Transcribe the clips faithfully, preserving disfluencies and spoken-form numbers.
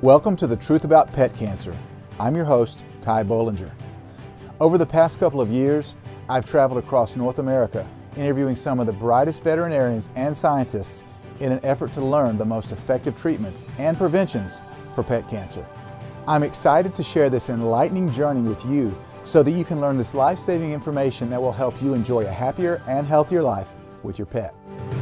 Welcome to The Truth About Pet Cancer. I'm your host, Ty Bollinger. Over the past couple of years, I've traveled across North America, interviewing some of the brightest veterinarians and scientists in an effort to learn the most effective treatments and preventions for pet cancer. I'm excited to share this enlightening journey with you so that you can learn this life-saving information that will help you enjoy a happier and healthier life with your pet.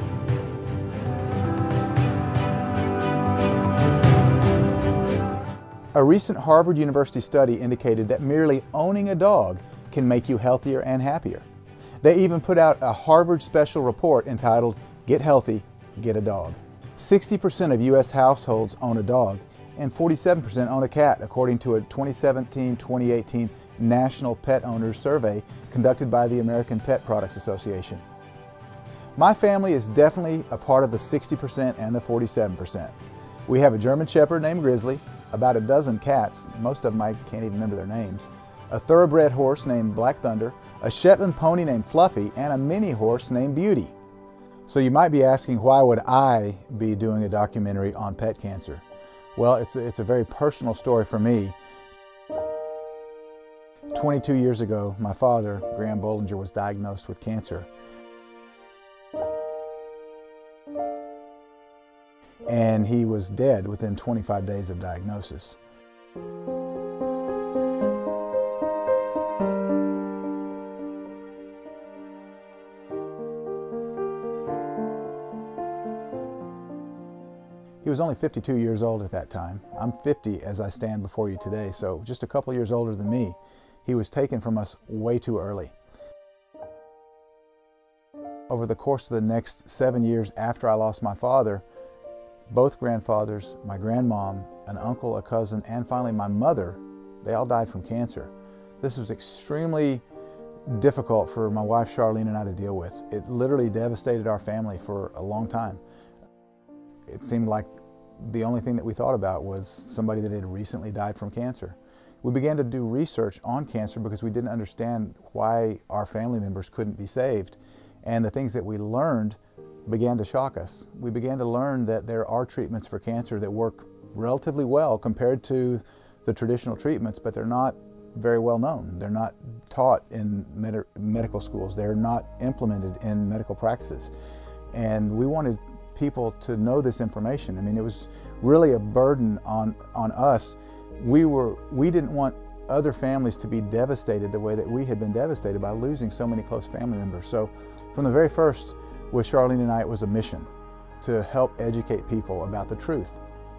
A recent Harvard University study indicated that merely owning a dog can make you healthier and happier. They even put out a Harvard special report entitled, "Get Healthy, Get a Dog." sixty percent of U S households own a dog and forty-seven percent own a cat, according to a twenty seventeen twenty eighteen National Pet Owners Survey conducted by the American Pet Products Association. My family is definitely a part of the sixty percent and the forty-seven percent. We have a German Shepherd named Grizzly, about a dozen cats, most of them I can't even remember their names, a thoroughbred horse named Black Thunder, a Shetland pony named Fluffy, and a mini horse named Beauty. So you might be asking, why would I be doing a documentary on pet cancer? Well, it's a, it's a very personal story for me. twenty-two years ago, my father, Graham Bollinger, was diagnosed with cancer. And he was dead within twenty-five days of diagnosis. He was only fifty-two years old at that time. I'm fifty as I stand before you today, so just a couple years older than me. He was taken from us way too early. Over the course of the next seven years after I lost my father, both grandfathers, my grandmom, an uncle, a cousin, and finally my mother, they all died from cancer. This was extremely difficult for my wife Charlene and I to deal with. It literally devastated our family for a long time. It seemed like the only thing that we thought about was somebody that had recently died from cancer. We began to do research on cancer because we didn't understand why our family members couldn't be saved. And the things that we learned began to shock us. We began to learn that there are treatments for cancer that work relatively well compared to the traditional treatments, but they're not very well known. They're not taught in med medical schools. They're not implemented in medical practices. And we wanted people to know this information. I mean, it was really a burden on, on us. We, were, we didn't want other families to be devastated the way that we had been devastated by losing so many close family members. So from the very first, with Charlene and I, it was a mission to help educate people about the truth.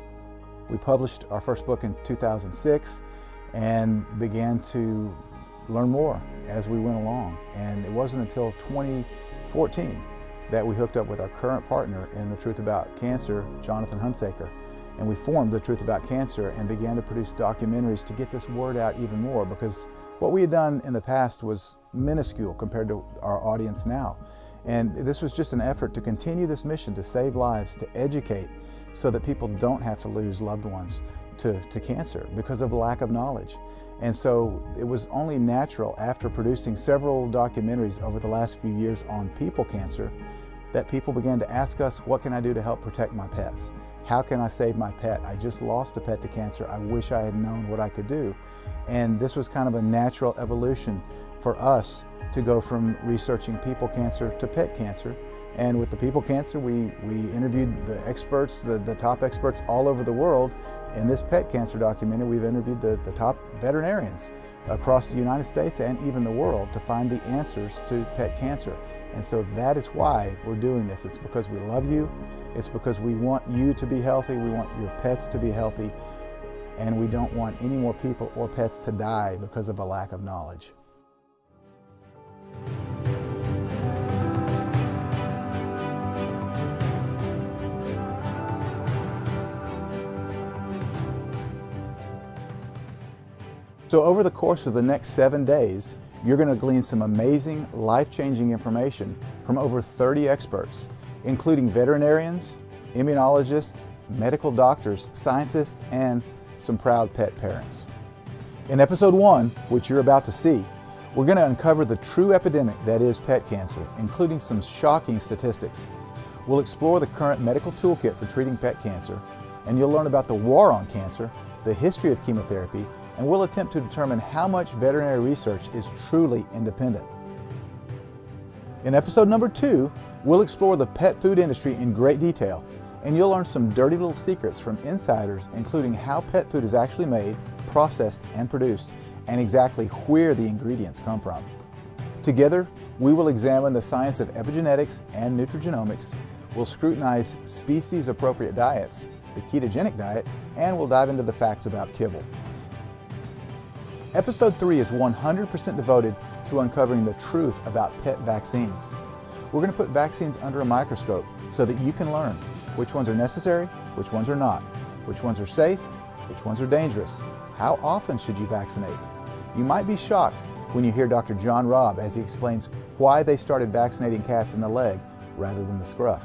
We published our first book in two thousand six and began to learn more as we went along. And it wasn't until twenty fourteen that we hooked up with our current partner in The Truth About Cancer, Jonathan Hunsaker. And we formed The Truth About Cancer and began to produce documentaries to get this word out even more, because what we had done in the past was minuscule compared to our audience now. And this was just an effort to continue this mission to save lives, to educate, so that people don't have to lose loved ones to, to cancer because of lack of knowledge. And so it was only natural, after producing several documentaries over the last few years on people cancer, that people began to ask us, what can I do to help protect my pets? How can I save my pet? I just lost a pet to cancer. I wish I had known what I could do. And this was kind of a natural evolution for us to go from researching people cancer to pet cancer. And with the people cancer, we, we interviewed the experts, the, the top experts all over the world. In this pet cancer documentary, we've interviewed the, the top veterinarians across the United States and even the world to find the answers to pet cancer. And so that is why we're doing this. It's because we love you. It's because we want you to be healthy. We want your pets to be healthy. And we don't want any more people or pets to die because of a lack of knowledge. So over the course of the next seven days, you're going to glean some amazing, life-changing information from over thirty experts, including veterinarians, immunologists, medical doctors, scientists, and some proud pet parents. In episode one, which you're about to see, we're going to uncover the true epidemic that is pet cancer, including some shocking statistics. We'll explore the current medical toolkit for treating pet cancer. and you'll learn about the war on cancer, the history of chemotherapy, and we'll attempt to determine how much veterinary research is truly independent. In episode number two, we'll explore the pet food industry in great detail, and you'll learn some dirty little secrets from insiders, including how pet food is actually made, processed, and produced, and exactly where the ingredients come from. Together, we will examine the science of epigenetics and nutrigenomics, we'll scrutinize species-appropriate diets, the ketogenic diet, and we'll dive into the facts about kibble. Episode three is one hundred percent devoted to uncovering the truth about pet vaccines. We're going to put vaccines under a microscope so that you can learn which ones are necessary, which ones are not, which ones are safe, which ones are dangerous, how often should you vaccinate. You might be shocked when you hear Doctor John Robb as he explains why they started vaccinating cats in the leg rather than the scruff.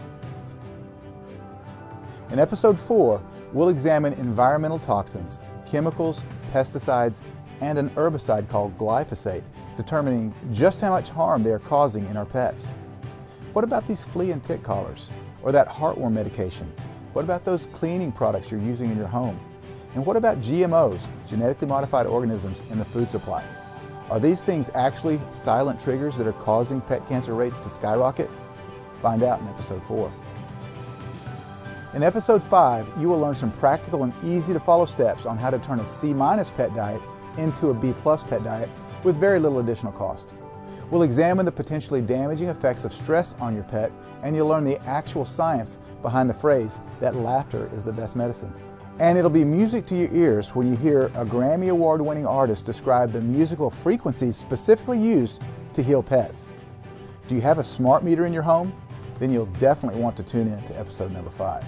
In episode four, we'll examine environmental toxins, chemicals, pesticides, and an herbicide called glyphosate, determining just how much harm they are causing in our pets. What about these flea and tick collars? Or that heartworm medication? What about those cleaning products you're using in your home? And what about G M Os, genetically modified organisms, in the food supply? Are these things actually silent triggers that are causing pet cancer rates to skyrocket? Find out in episode four. In episode five, you will learn some practical and easy to follow steps on how to turn a C minus pet diet into a B plus pet diet with very little additional cost. We'll examine the potentially damaging effects of stress on your pet, and you'll learn the actual science behind the phrase that laughter is the best medicine. And it'll be music to your ears when you hear a Grammy Award winning artist describe the musical frequencies specifically used to heal pets. Do you have a smart meter in your home? Then you'll definitely want to tune in to episode number five.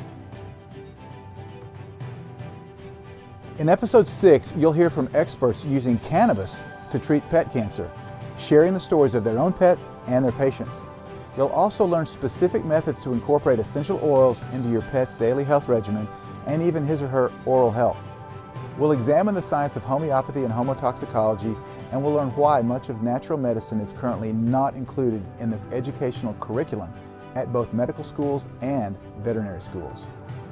In episode six, you'll hear from experts using cannabis to treat pet cancer, sharing the stories of their own pets and their patients. You'll also learn specific methods to incorporate essential oils into your pet's daily health regimen and even his or her oral health. We'll examine the science of homeopathy and homotoxicology, and we'll learn why much of natural medicine is currently not included in the educational curriculum at both medical schools and veterinary schools.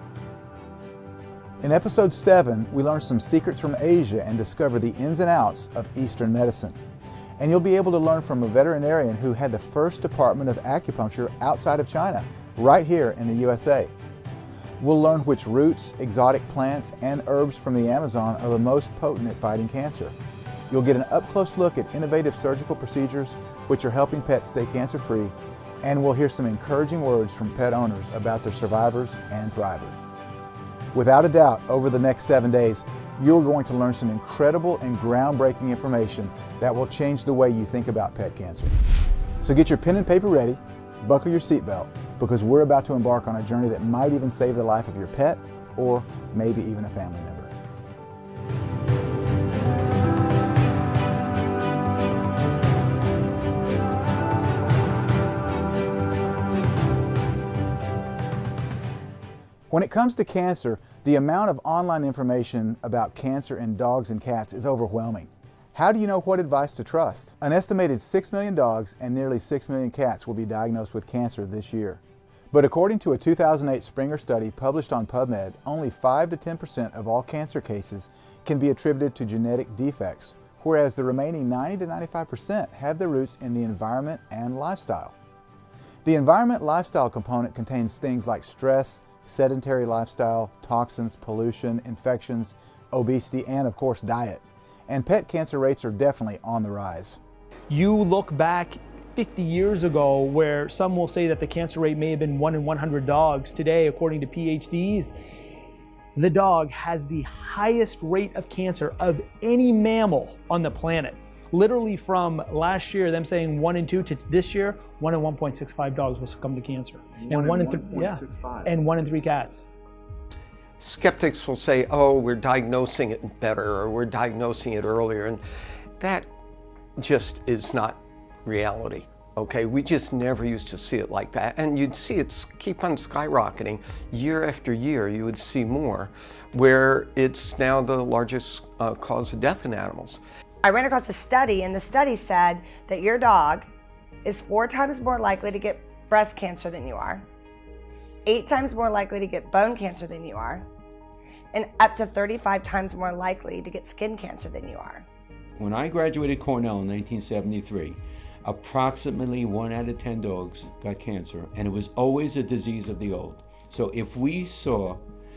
In episode seven, we learn some secrets from Asia and discover the ins and outs of Eastern medicine. And you'll be able to learn from a veterinarian who had the first department of acupuncture outside of China, right here in the U S A. We'll learn which roots, exotic plants, and herbs from the Amazon are the most potent at fighting cancer. You'll get an up-close look at innovative surgical procedures which are helping pets stay cancer-free, and we'll hear some encouraging words from pet owners about their survivors and thrivers. Without a doubt, over the next seven days, you're going to learn some incredible and groundbreaking information that will change the way you think about pet cancer. So get your pen and paper ready, buckle your seatbelt, because we're about to embark on a journey that might even save the life of your pet, or maybe even a family member. When it comes to cancer, the amount of online information about cancer in dogs and cats is overwhelming. How do you know what advice to trust? An estimated six million dogs and nearly six million cats will be diagnosed with cancer this year. But according to a two thousand eight Springer study published on PubMed, only five to ten percent of all cancer cases can be attributed to genetic defects, whereas the remaining ninety to ninety-five percent have their roots in the environment and lifestyle. The environment-lifestyle component contains things like stress, sedentary lifestyle, toxins, pollution, infections, obesity, and of course diet. And pet cancer rates are definitely on the rise. You look back fifty years ago where some will say that the cancer rate may have been one in one hundred dogs. Today, according to P H Ds, the dog has the highest rate of cancer of any mammal on the planet. Literally from last year, them saying one in two, to this year, one in one point six five dogs will succumb to cancer. One and one in, in th yeah, and one in three cats. Skeptics will say, oh, we're diagnosing it better, or we're diagnosing it earlier, and that just is not reality. Okay, we just never used to see it like that, and you'd see it keep on skyrocketing year after year. You would see more, where it's now the largest uh, cause of death in animals. I ran across a study, and the study said that your dog is four times more likely to get breast cancer than you are, eight times more likely to get bone cancer than you are, and up to thirty-five times more likely to get skin cancer than you are. When I graduated Cornell in nineteen seventy-three, approximately one out of ten dogs got cancer, and it was always a disease of the old. So if we saw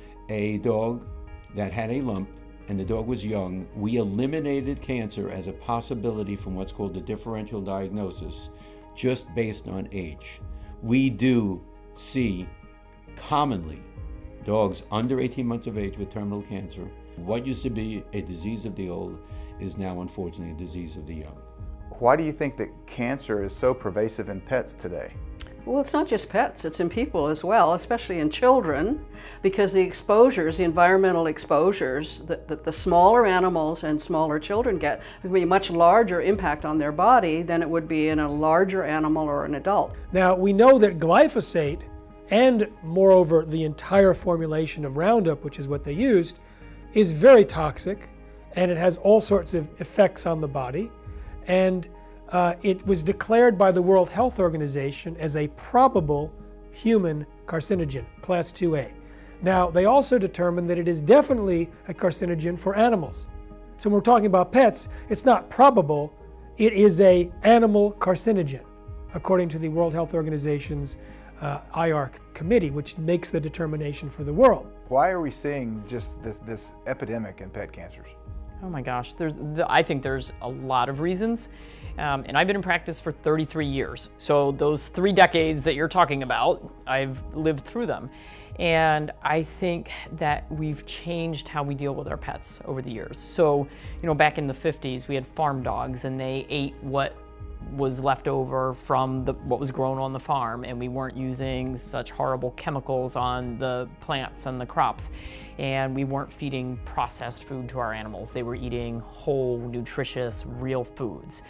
a dog that had a lump and the dog was young, we eliminated cancer as a possibility from what's called the differential diagnosis, just based on age. We do see commonly dogs under eighteen months of age with terminal cancer. What used to be a disease of the old is now unfortunately a disease of the young. Why do you think that cancer is so pervasive in pets today? Well, it's not just pets, it's in people as well, especially in children, because the exposures, the environmental exposures that, that the smaller animals and smaller children get would be a much larger impact on their body than it would be in a larger animal or an adult. Now, we know that glyphosate, and moreover the entire formulation of Roundup, which is what they used, is very toxic, and it has all sorts of effects on the body. And uh, it was declared by the World Health Organization as a probable human carcinogen, class two A. Now, they also determined that it is definitely a carcinogen for animals. So when we're talking about pets, it's not probable, it is a animal carcinogen, according to the World Health Organization's uh, I A R C committee, which makes the determination for the world. Why are we seeing just this, this epidemic in pet cancers? Oh my gosh, there's, I think there's a lot of reasons. Um, and I've been in practice for thirty-three years. So those three decades that you're talking about, I've lived through them. And I think that we've changed how we deal with our pets over the years. So, you know, back in the fifties, we had farm dogs and they ate what was left over from the, what was grown on the farm, and we weren't using such horrible chemicals on the plants and the crops, and we weren't feeding processed food to our animals. They were eating whole, nutritious, real foods,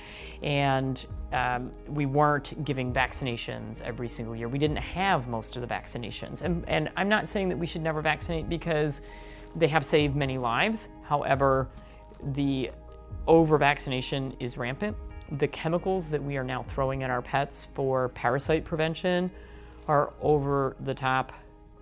and um, we weren't giving vaccinations every single year. We didn't have most of the vaccinations, and, and I'm not saying that we should never vaccinate because they have saved many lives. However, the over-vaccination is rampant. The chemicals that we are now throwing at our pets for parasite prevention are over the top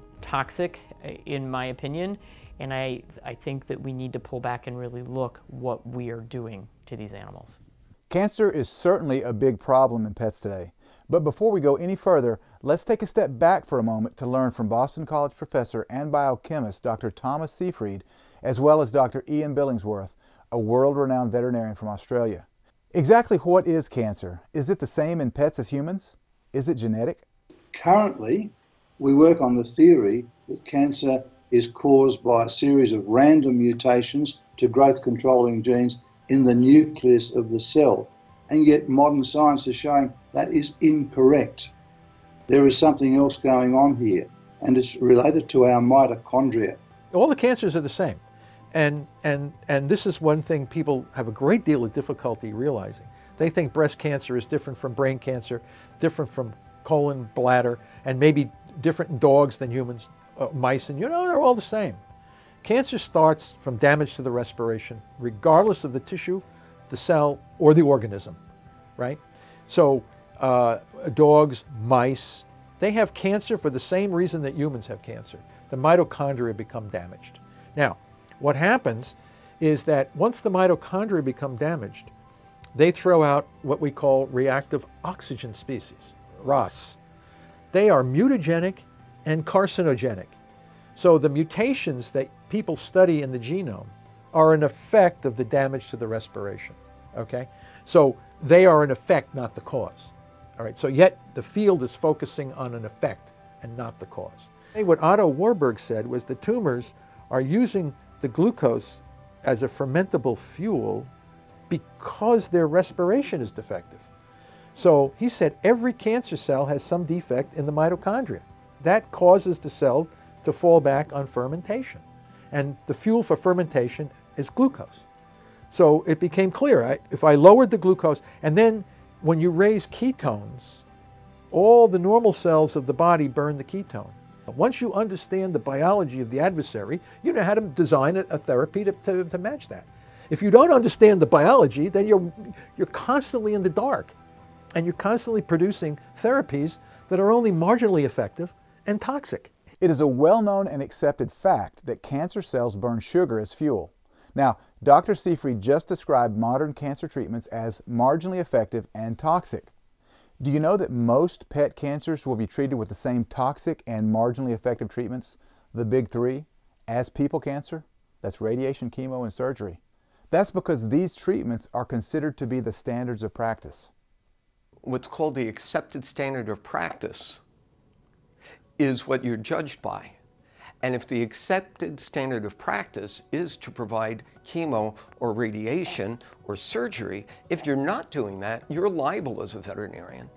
toxic, in my opinion, and I, I think that we need to pull back and really look what we are doing to these animals. Cancer is certainly a big problem in pets today. But before we go any further, let's take a step back for a moment to learn from Boston College professor and biochemist Doctor Thomas Seyfried, as well as Doctor Ian Billingsworth, a world-renowned veterinarian from Australia. Exactly what is cancer? Is it the same in pets as humans? Is it genetic? Currently, we work on the theory that cancer is caused by a series of random mutations to growth-controlling genes in the nucleus of the cell. And yet modern science is showing that is incorrect. There is something else going on here, and it's related to our mitochondria. All the cancers are the same. And, and, and this is one thing people have a great deal of difficulty realizing. They think breast cancer is different from brain cancer, different from colon, bladder, and maybe different in dogs than humans, uh, mice, and you know, they're all the same. Cancer starts from damage to the respiration, regardless of the tissue, the cell, or the organism, right? So uh, dogs, mice, they have cancer for the same reason that humans have cancer. The mitochondria become damaged. Now, what happens is that once the mitochondria become damaged, they throw out what we call reactive oxygen species, R O S. They are mutagenic and carcinogenic. So the mutations that people study in the genome are an effect of the damage to the respiration, okay? So they are an effect, not the cause, all right? So yet the field is focusing on an effect and not the cause. Hey, what Otto Warburg said was the tumors are using the glucose as a fermentable fuel because their respiration is defective. So he said every cancer cell has some defect in the mitochondria. That causes the cell to fall back on fermentation. And the fuel for fermentation is glucose. So it became clear, right? If I lowered the glucose, and then when you raise ketones, all the normal cells of the body burn the ketone. Once you understand the biology of the adversary, you know how to design a, a therapy to, to, to match that. If you don't understand the biology, then you're, you're constantly in the dark, and you're constantly producing therapies that are only marginally effective and toxic. It is a well-known and accepted fact that cancer cells burn sugar as fuel. Now, Doctor Seyfried just described modern cancer treatments as marginally effective and toxic. Do you know that most pet cancers will be treated with the same toxic and marginally effective treatments, the big three, as people cancer? That's radiation, chemo, and surgery. That's because these treatments are considered to be the standards of practice. What's called the accepted standard of practice is what you're judged by. And if the accepted standard of practice is to provide chemo or radiation or surgery, if you're not doing that, you're liable as a veterinarian.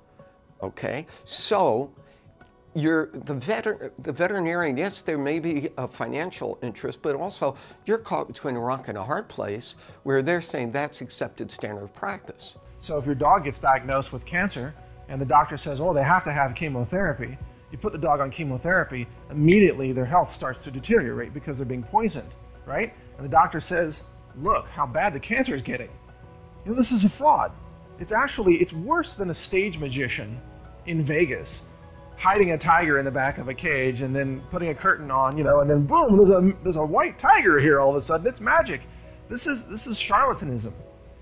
Okay? So, you're the, veter the veterinarian, yes, there may be a financial interest, but also you're caught between a rock and a hard place where they're saying that's accepted standard of practice. So if your dog gets diagnosed with cancer and the doctor says, oh, they have to have chemotherapy, you put the dog on chemotherapy, immediately their health starts to deteriorate because they're being poisoned, right? And the doctor says, look how bad the cancer is getting. You know, this is a fraud. It's actually, it's worse than a stage magician in Vegas hiding a tiger in the back of a cage and then putting a curtain on, you know, and then boom, there's a, there's a white tiger here all of a sudden. It's magic. This is, this is charlatanism.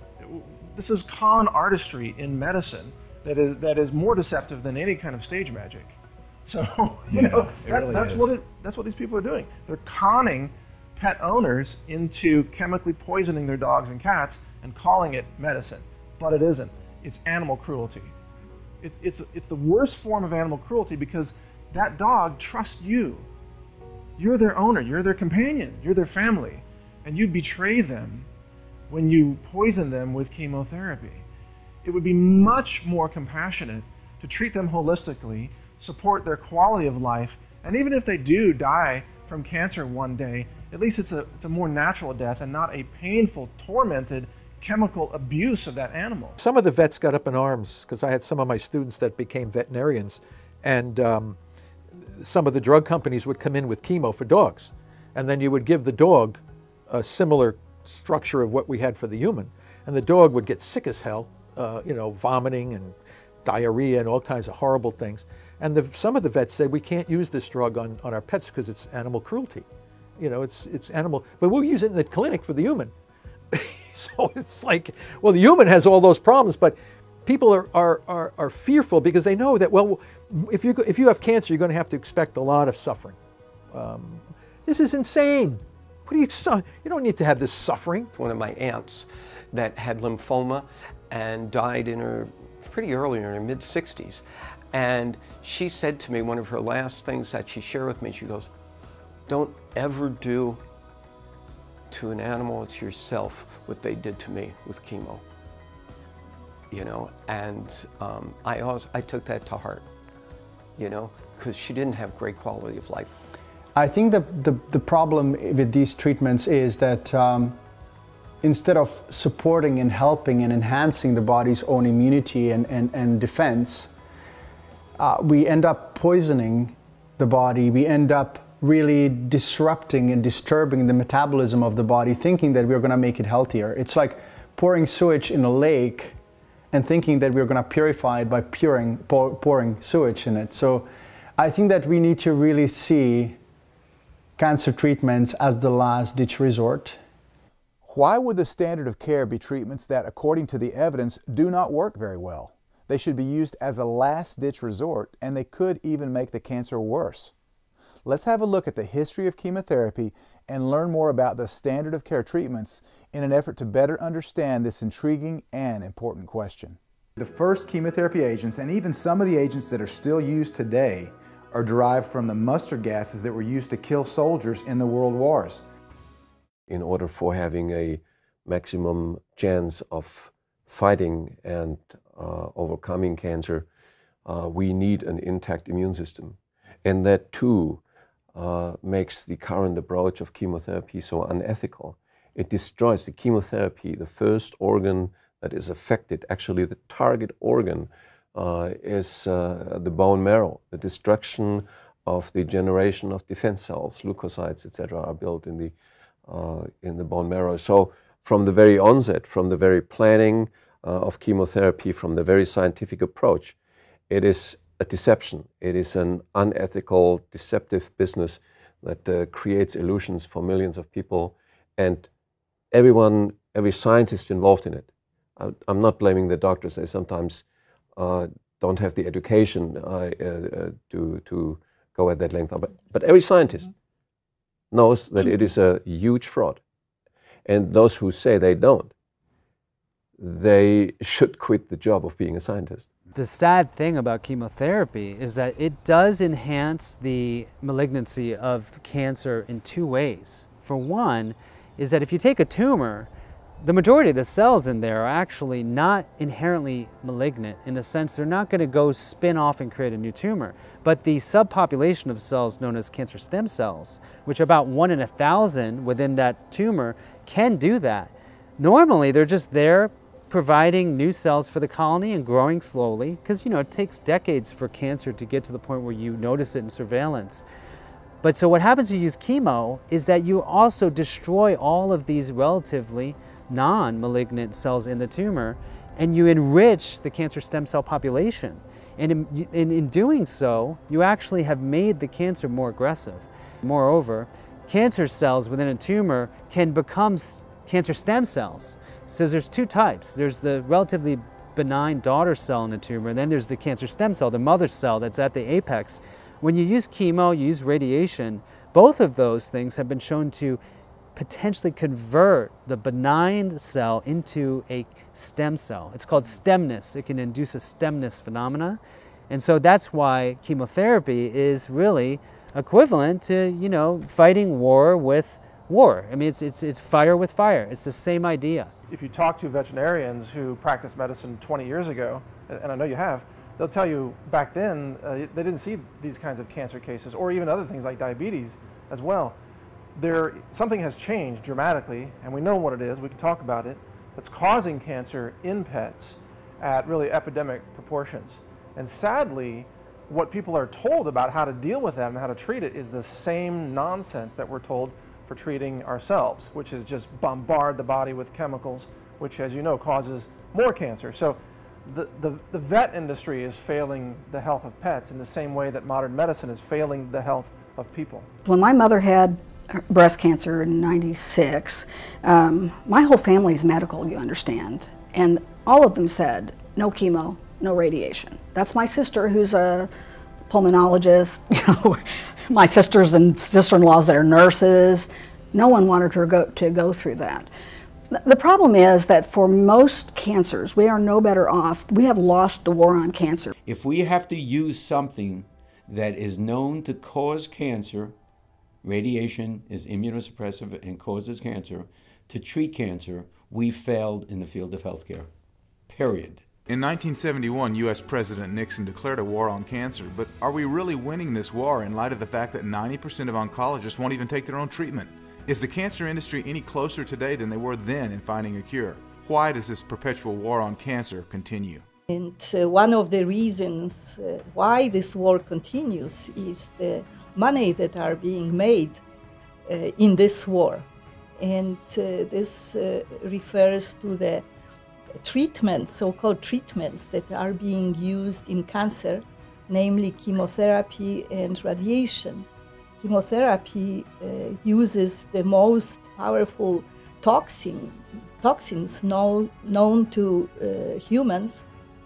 This is con artistry in medicine that is, that is more deceptive than any kind of stage magic. So, you yeah, know, that, really that's is. what it, that's what these people are doing. They're conning pet owners into chemically poisoning their dogs and cats and calling it medicine, but it isn't. It's animal cruelty. It, it's it's the worst form of animal cruelty because that dog trusts you. You're their owner. You're their companion. You're their family, and you betray them when you poison them with chemotherapy. It would be much more compassionate to treat them holistically, support their quality of life, and even if they do die from cancer one day, at least it's a, it's a more natural death and not a painful, tormented, chemical abuse of that animal. Some of the vets got up in arms because I had some of my students that became veterinarians, and um, some of the drug companies would come in with chemo for dogs, and then you would give the dog a similar structure of what we had for the human, and the dog would get sick as hell, uh, you know, vomiting and diarrhea and all kinds of horrible things. And the, some of the vets said, we can't use this drug on, on our pets because it's animal cruelty. You know, it's, it's animal, but we'll use it in the clinic for the human. So it's like, well, the human has all those problems, but people are, are, are, are fearful because they know that, well, if you, if you have cancer, you're going to have to expect a lot of suffering. Um, this is insane. What do you, you don't need to have this suffering. One of my aunts that had lymphoma and died in her, pretty early in her mid sixties. And she said to me, one of her last things that she shared with me, she goes, don't ever do to an animal, it's yourself, what they did to me with chemo. You know, and um, I, always, I took that to heart, you know, because she didn't have great quality of life. I think the, the, the problem with these treatments is that um, instead of supporting and helping and enhancing the body's own immunity and, and, and defense, uh, we end up poisoning the body. We end up really disrupting and disturbing the metabolism of the body, thinking that we're going to make it healthier. It's like pouring sewage in a lake and thinking that we're going to purify it by pouring, pour, pouring sewage in it. So I think that we need to really see cancer treatments as the last ditch resort. Why would the standard of care be treatments that, according to the evidence, do not work very well? They should be used as a last ditch resort, and they could even make the cancer worse. Let's have a look at the history of chemotherapy and learn more about the standard of care treatments in an effort to better understand this intriguing and important question. The first chemotherapy agents, and even some of the agents that are still used today, are derived from the mustard gases that were used to kill soldiers in the world wars. In order for having a maximum chance of fighting and uh, overcoming cancer, uh, we need an intact immune system. And that too uh, makes the current approach of chemotherapy so unethical. It destroys the chemotherapy, the first organ that is affected, actually the target organ, uh, is uh, the bone marrow. The destruction of the generation of defense cells, leukocytes, et cetera, are built in the, uh, in the bone marrow. So from the very onset, from the very planning uh, of chemotherapy, from the very scientific approach, it is a deception. It is an unethical, deceptive business that uh, creates illusions for millions of people, and everyone, every scientist involved in it. I, I'm not blaming the doctors. They sometimes uh, don't have the education uh, uh, to, to go at that length. But, but every scientist knows that it is a huge fraud. And those who say they don't, they should quit the job of being a scientist. The sad thing about chemotherapy is that it does enhance the malignancy of cancer in two ways. For one, is that if you take a tumor, the majority of the cells in there are actually not inherently malignant, in the sense they're not going to go spin off and create a new tumor. But the subpopulation of cells known as cancer stem cells, which are about one in a thousand within that tumor, can do that. Normally, they're just there providing new cells for the colony and growing slowly, because you know it takes decades for cancer to get to the point where you notice it in surveillance. But so what happens when you use chemo is that you also destroy all of these relatively non-malignant cells in the tumor, and you enrich the cancer stem cell population. And in, in, in doing so, you actually have made the cancer more aggressive. Moreover, cancer cells within a tumor can become cancer stem cells. So there's two types. There's the relatively benign daughter cell in a tumor, and then there's the cancer stem cell, the mother cell that's at the apex. When you use chemo, you use radiation, both of those things have been shown to potentially convert the benign cell into a stem cell. It's called stemness. It can induce a stemness phenomena. And so that's why chemotherapy is really equivalent to, you know, fighting war with war. I mean, it's, it's, it's fire with fire. It's the same idea. If you talk to veterinarians who practiced medicine twenty years ago, and I know you have, they'll tell you back then uh, they didn't see these kinds of cancer cases, or even other things like diabetes as well. There, something has changed dramatically, and we know what it is, we can talk about it, that's causing cancer in pets at really epidemic proportions. And sadly, what people are told about how to deal with that and how to treat it is the same nonsense that we're told for treating ourselves, which is just bombard the body with chemicals, which, as you know, causes more cancer. So the, the, the vet industry is failing the health of pets in the same way that modern medicine is failing the health of people. When my mother had breast cancer in ninety-six, um, my whole family is medical, you understand, and all of them said, no chemo, no radiation. That's my sister, who's a pulmonologist, you know, my sisters and sister-in-laws that are nurses. No one wanted her go, to go through that. The problem is that for most cancers, we are no better off. We have lost the war on cancer. If we have to use something that is known to cause cancer, radiation is immunosuppressive and causes cancer, to treat cancer, we failed in the field of healthcare, period. In nineteen seventy-one, U S President Nixon declared a war on cancer, but are we really winning this war in light of the fact that ninety percent of oncologists won't even take their own treatment? Is the cancer industry any closer today than they were then in finding a cure? Why does this perpetual war on cancer continue? And uh, one of the reasons uh, why this war continues is the money that are being made uh, in this war. And uh, this uh, refers to the treatments, so-called treatments that are being used in cancer, namely chemotherapy and radiation. Chemotherapy uh, uses the most powerful toxin, toxins know, known to uh, humans,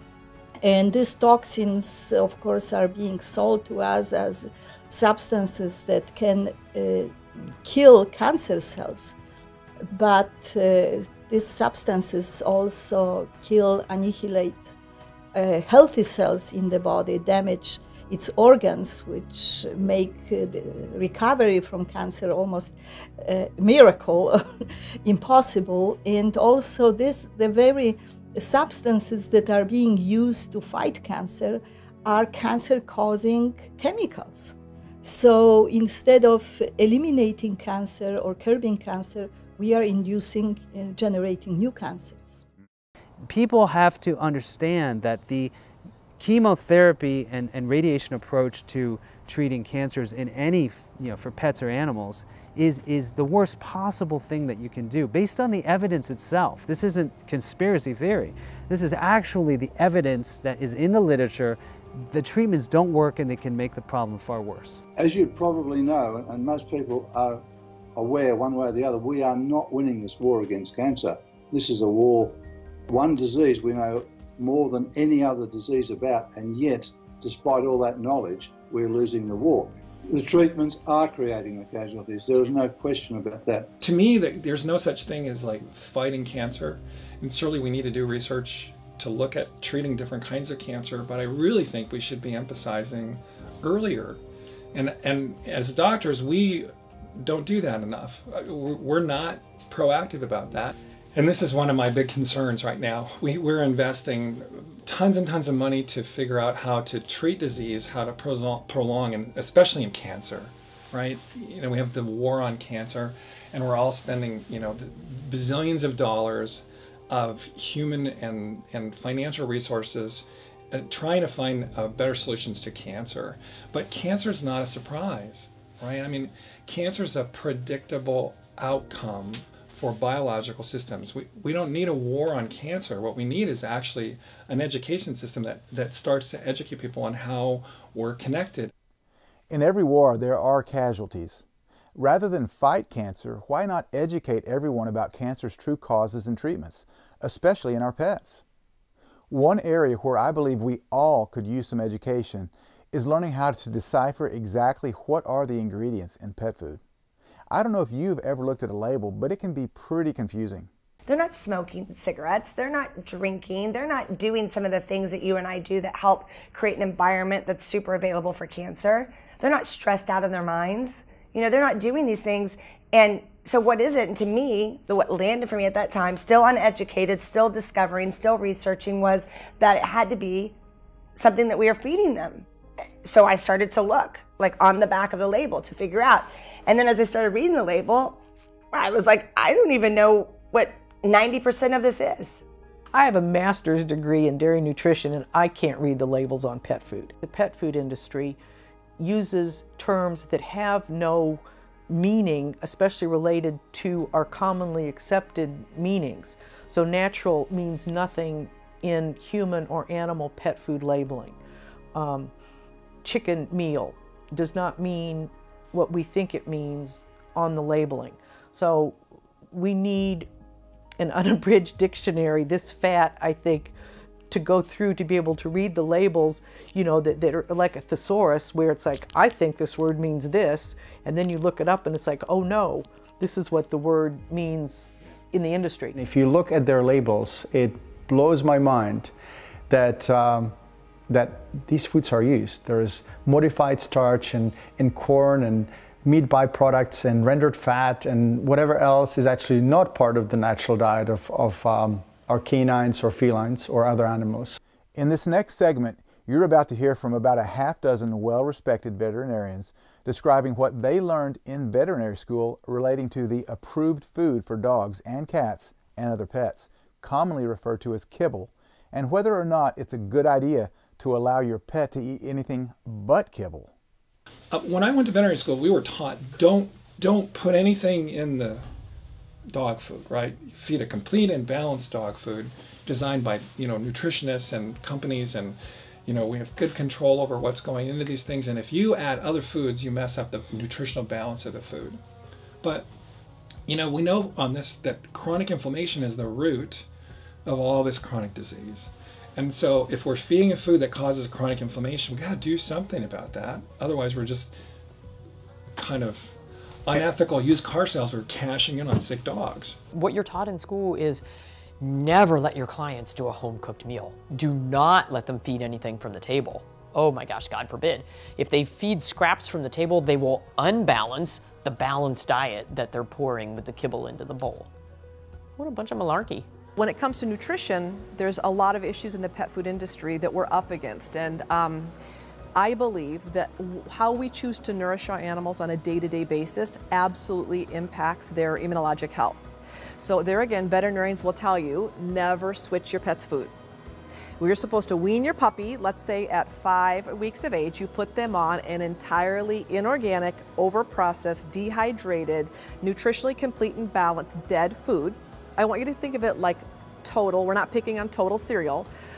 and these toxins, of course, are being sold to us as substances that can uh, kill cancer cells, but uh, these substances also kill, annihilate uh, healthy cells in the body, damage its organs, which make uh, the recovery from cancer almost a miracle, impossible. And also this, the very substances that are being used to fight cancer are cancer-causing chemicals. So instead of eliminating cancer or curbing cancer, we are inducing, uh, generating new cancers. People have to understand that the chemotherapy and, and radiation approach to treating cancers in any, you know, for pets or animals is, is the worst possible thing that you can do based on the evidence itself. This isn't conspiracy theory. This is actually the evidence that is in the literature the treatments don't work and they can make the problem far worse. As you probably know, and most people are aware one way or the other, we are not winning this war against cancer. This is a war, one disease we know more than any other disease about, and yet, despite all that knowledge, we're losing the war. The treatments are creating the casualties. There is no question about that. To me, there's no such thing as like fighting cancer, and certainly we need to do research to look at treating different kinds of cancer, but I really think we should be emphasizing earlier. And, and as doctors, we don't do that enough. We're not proactive about that. And this is one of my big concerns right now. We, we're investing tons and tons of money to figure out how to treat disease, how to prolong, prolong and especially in cancer, right? You know, we have the war on cancer, and we're all spending, you know, bazillions of dollars of human and, and financial resources uh, trying to find uh, better solutions to cancer. But cancer is not a surprise, right? I mean, cancer is a predictable outcome for biological systems. We, we don't need a war on cancer. What we need is actually an education system that, that starts to educate people on how we're connected. In every war, there are casualties. Rather than fight cancer, why not educate everyone about cancer's true causes and treatments, especially in our pets? One area where I believe we all could use some education is learning how to decipher exactly what are the ingredients in pet food. I don't know if you've ever looked at a label, but it can be pretty confusing. They're not smoking cigarettes, they're not drinking, they're not doing some of the things that you and I do that help create an environment that's super available for cancer. They're not stressed out of their minds. You know, they're not doing these things. And so what is it? And to me, the, what landed for me at that time, still uneducated, still discovering, still researching, was that it had to be something that we are feeding them. So I started to look, like on the back of the label to figure out. And then as I started reading the label, I was like, I don't even know what ninety percent of this is. I have a master's degree in dairy nutrition, and I can't read the labels on pet food. The pet food industry uses terms that have no meaning, especially related to our commonly accepted meanings. So natural means nothing in human or animal pet food labeling. Um, chicken meal does not mean what we think it means on the labeling. So we need an unabridged dictionary this fat, I think, to go through to be able to read the labels, you know, that, that are like a thesaurus, where it's like, I think this word means this, and then you look it up and it's like, oh no, this is what the word means in the industry. If you look at their labels, it blows my mind that um, that these foods are used. There's modified starch and, and corn and meat byproducts and rendered fat and whatever else is actually not part of the natural diet of, of um, our canines or felines or other animals. In this next segment, you're about to hear from about a half dozen well-respected veterinarians describing what they learned in veterinary school relating to the approved food for dogs and cats and other pets, commonly referred to as kibble, and whether or not it's a good idea to allow your pet to eat anything but kibble. Uh, when I went to veterinary school, we were taught don't don't put anything in the dog food, right? Feed a complete and balanced dog food designed by, you know, nutritionists and companies, and you know, we have good control over what's going into these things, and if you add other foods, you mess up the nutritional balance of the food. But you know, we know on this that chronic inflammation is the root of all this chronic disease. And so if we're feeding a food that causes chronic inflammation, we gotta do something about that. Otherwise we're just kind of unethical used car salesmen are cashing in on sick dogs. What you're taught in school is never let your clients do a home-cooked meal. Do not let them feed anything from the table. Oh my gosh, God forbid. If they feed scraps from the table, they will unbalance the balanced diet that they're pouring with the kibble into the bowl. What a bunch of malarkey. When it comes to nutrition, there's a lot of issues in the pet food industry that we're up against, and um, I believe that how we choose to nourish our animals on a day-to-day basis absolutely impacts their immunologic health. So there again, veterinarians will tell you, never switch your pet's food. We're supposed to wean your puppy, let's say at five weeks of age, you put them on an entirely inorganic, over-processed, dehydrated, nutritionally complete and balanced dead food. I want you to think of it like Total. We're not picking on Total cereal.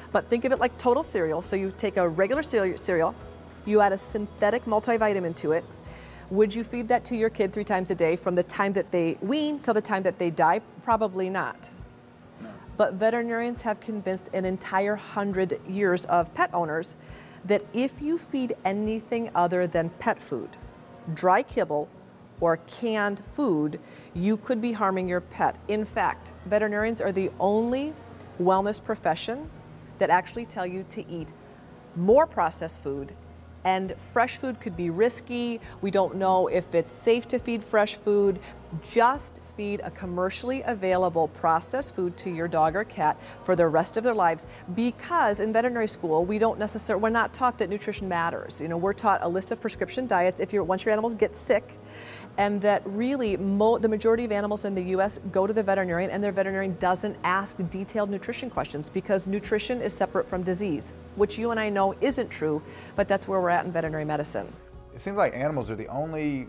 But think of it like total cereal. So you take a regular cereal, you add a synthetic multivitamin to it. Would you feed that to your kid three times a day from the time that they wean till the time that they die? Probably not. No. But veterinarians have convinced an entire hundred years of pet owners that if you feed anything other than pet food, dry kibble, or canned food, you could be harming your pet. In fact, veterinarians are the only wellness profession that actually tell you to eat more processed food, and fresh food could be risky. We don't know if it's safe to feed fresh food. Just feed a commercially available processed food to your dog or cat for the rest of their lives, because in veterinary school, we don't necessarily, we're not taught that nutrition matters. You know, we're taught a list of prescription diets if you're, once your animals get sick, and that really mo the majority of animals in the U S go to the veterinarian, and their veterinarian doesn't ask detailed nutrition questions because nutrition is separate from disease, which you and I know isn't true, but that's where we're at in veterinary medicine. It seems like animals are the only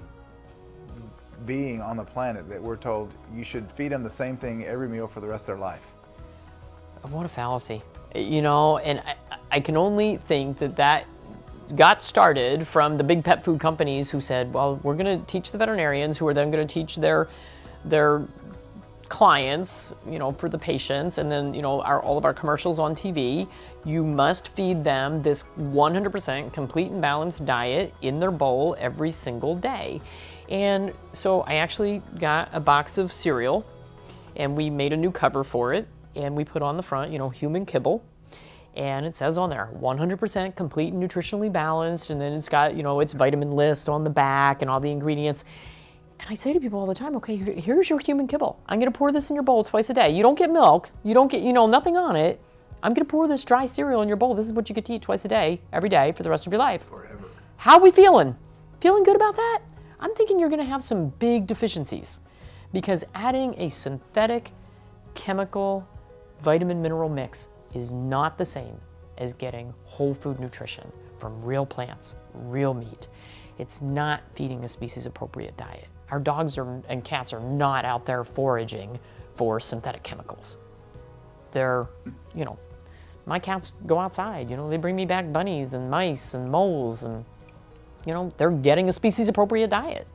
being on the planet that we're told you should feed them the same thing every meal for the rest of their life. What a fallacy. You know, and I, I can only think that that got started from the big pet food companies who said, well, we're going to teach the veterinarians, who are then going to teach their their clients, you know, for the patients, and then, you know, our, all of our commercials on T V, you must feed them this one hundred percent complete and balanced diet in their bowl every single day. And so I actually got a box of cereal, and we made a new cover for it, and we put on the front, you know, human kibble. And it says on there, one hundred percent complete and nutritionally balanced, and then it's got, you know, its vitamin list on the back and all the ingredients. And I say to people all the time, okay, here's your human kibble. I'm gonna pour this in your bowl twice a day. You don't get milk, you don't get, you know, nothing on it. I'm gonna pour this dry cereal in your bowl. This is what you get to eat twice a day, every day, for the rest of your life. Forever. How are we feeling? Feeling good about that? I'm thinking you're gonna have some big deficiencies, because adding a synthetic chemical vitamin mineral mix is not the same as getting whole food nutrition from real plants, real meat. It's not feeding a species appropriate diet. Our dogs are, and cats are not out there foraging for synthetic chemicals. They're, you know, my cats go outside, you know, they bring me back bunnies and mice and moles, and, you know, they're getting a species appropriate diet.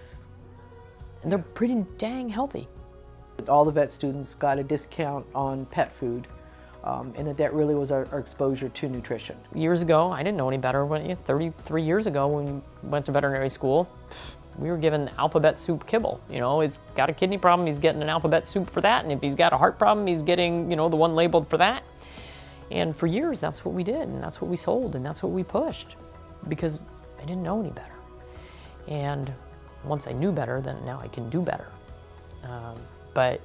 And they're pretty dang healthy. All the vet students got a discount on pet food. Um, and that that really was our, our exposure to nutrition. Years ago, I didn't know any better. When, yeah, thirty-three years ago, when we went to veterinary school, we were given alphabet soup kibble. You know, it's got a kidney problem, he's getting an alphabet soup for that, and if he's got a heart problem, he's getting, you know, the one labeled for that. And for years, that's what we did, and that's what we sold, and that's what we pushed, because I didn't know any better. And once I knew better, then now I can do better. Um, but.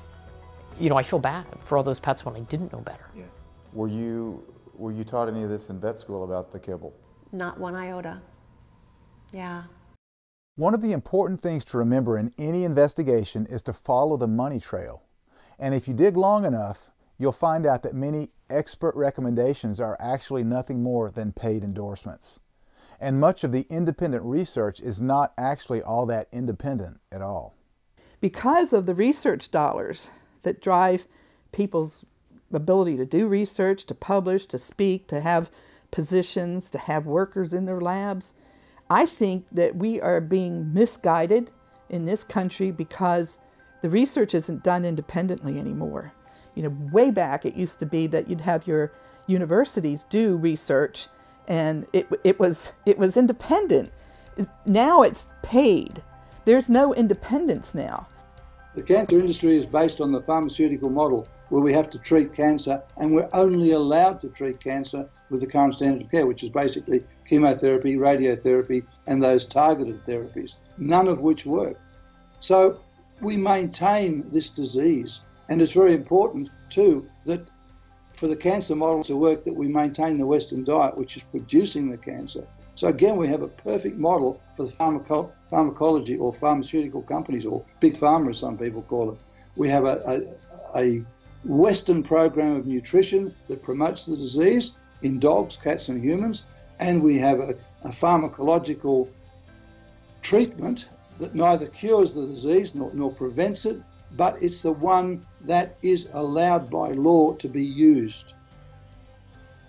You know, I feel bad for all those pets when I didn't know better. Yeah. Were you were you taught any of this in vet school about the kibble? Not one iota. Yeah. One of the important things to remember in any investigation is to follow the money trail. And if you dig long enough, you'll find out that many expert recommendations are actually nothing more than paid endorsements. And much of the independent research is not actually all that independent at all. Because of the research dollars that drive people's ability to do research, to publish, to speak, to have positions, to have workers in their labs, I think that we are being misguided in this country because the research isn't done independently anymore. You know, way back it used to be that you'd have your universities do research, and it, it, was, it was independent. Now it's paid. There's no independence now. The cancer industry is based on the pharmaceutical model where we have to treat cancer, and we're only allowed to treat cancer with the current standard of care, which is basically chemotherapy, radiotherapy, and those targeted therapies, none of which work. So we maintain this disease, and it's very important too that for the cancer model to work, that we maintain the Western diet, which is producing the cancer. So again, we have a perfect model for the pharmaco pharmacology or pharmaceutical companies, or big pharma as some people call them. We have a, a, a Western program of nutrition that promotes the disease in dogs, cats and humans, and we have a, a pharmacological treatment that neither cures the disease nor, nor prevents it, but it's the one that is allowed by law to be used.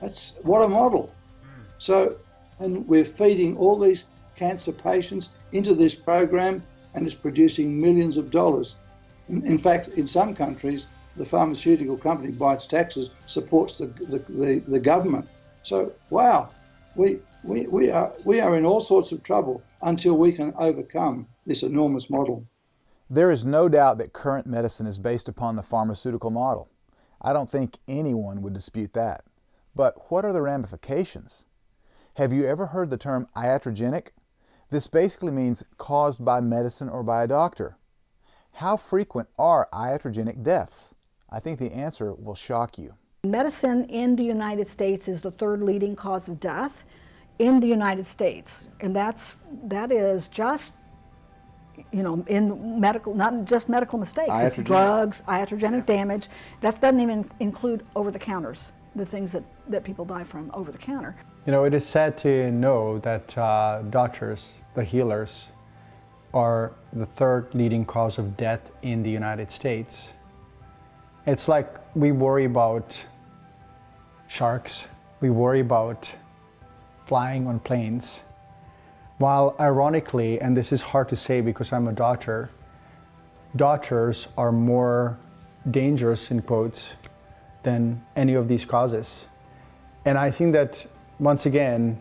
That's what a model. So, and we're feeding all these cancer patients into this program, and it's producing millions of dollars. In, in fact, in some countries, the pharmaceutical company, by its taxes, supports the, the, the, the government. So, wow, we, we, we, are, we are in all sorts of trouble until we can overcome this enormous model. There is no doubt that current medicine is based upon the pharmaceutical model. I don't think anyone would dispute that. But what are the ramifications? Have you ever heard the term iatrogenic? This basically means caused by medicine or by a doctor. How frequent are iatrogenic deaths? I think the answer will shock you. Medicine in the United States is the third leading cause of death in the United States. And that's, that is just, you know, in medical, not just medical mistakes. It's drugs, iatrogenic damage. That doesn't even include over-the-counters, the things that, that people die from over the counter. You know, it is sad to know that uh, doctors, the healers, are the third leading cause of death in the United States. It's like we worry about sharks, we worry about flying on planes, while ironically, and this is hard to say because I'm a doctor, doctors are more dangerous, in quotes, than any of these causes. And I think that, once again,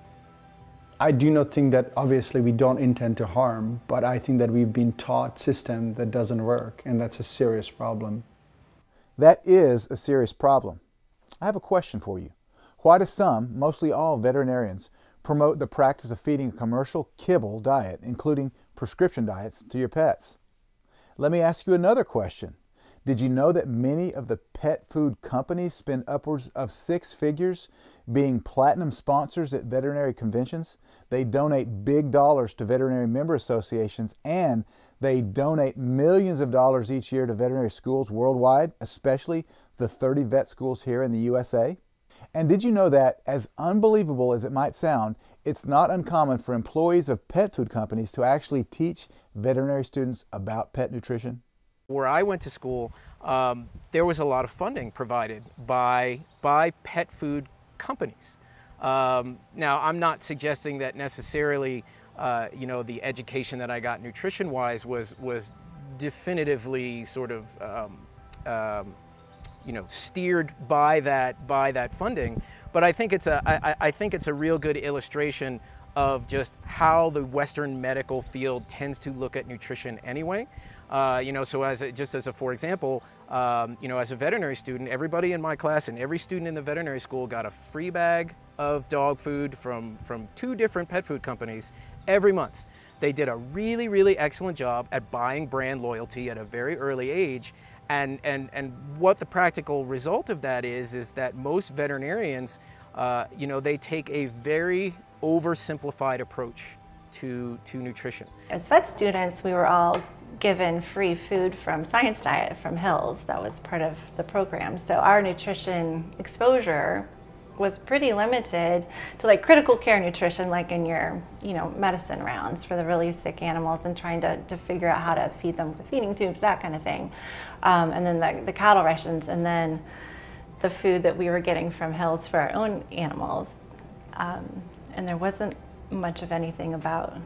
I do not think that obviously we don't intend to harm, but I think that we've been taught a system that doesn't work, and that's a serious problem. That is a serious problem. I have a question for you. Why do some, mostly all veterinarians, promote the practice of feeding a commercial kibble diet, including prescription diets, to your pets? Let me ask you another question. Did you know that many of the pet food companies spend upwards of six figures being platinum sponsors at veterinary conventions? They donate big dollars to veterinary member associations, and they donate millions of dollars each year to veterinary schools worldwide, especially the thirty vet schools here in the U S A. And did you know that, as unbelievable as it might sound, it's not uncommon for employees of pet food companies to actually teach veterinary students about pet nutrition? Where I went to school, um, there was a lot of funding provided by, by pet food companies. Um, now, I'm not suggesting that necessarily, uh, you know, the education that I got nutrition-wise was, was definitively sort of, um, um, you know, steered by that, by that funding. But I think it's a, I, I think it's a real good illustration of just how the Western medical field tends to look at nutrition anyway. Uh, you know, so as a, just as a for example, um, you know, as a veterinary student, everybody in my class and every student in the veterinary school got a free bag of dog food from, from two different pet food companies every month. They did a really, really excellent job at buying brand loyalty at a very early age. And, and, and what the practical result of that is, is that most veterinarians, uh, you know, they take a very oversimplified approach to, to nutrition. As vet students, we were all given free food from Science Diet from Hills. That was part of the program. So our nutrition exposure was pretty limited to like critical care nutrition, like in your, you know, medicine rounds for the really sick animals and trying to, to figure out how to feed them with feeding tubes, that kind of thing. Um, and then the, the cattle rations, and then the food that we were getting from Hills for our own animals. Um, and there wasn't much of anything about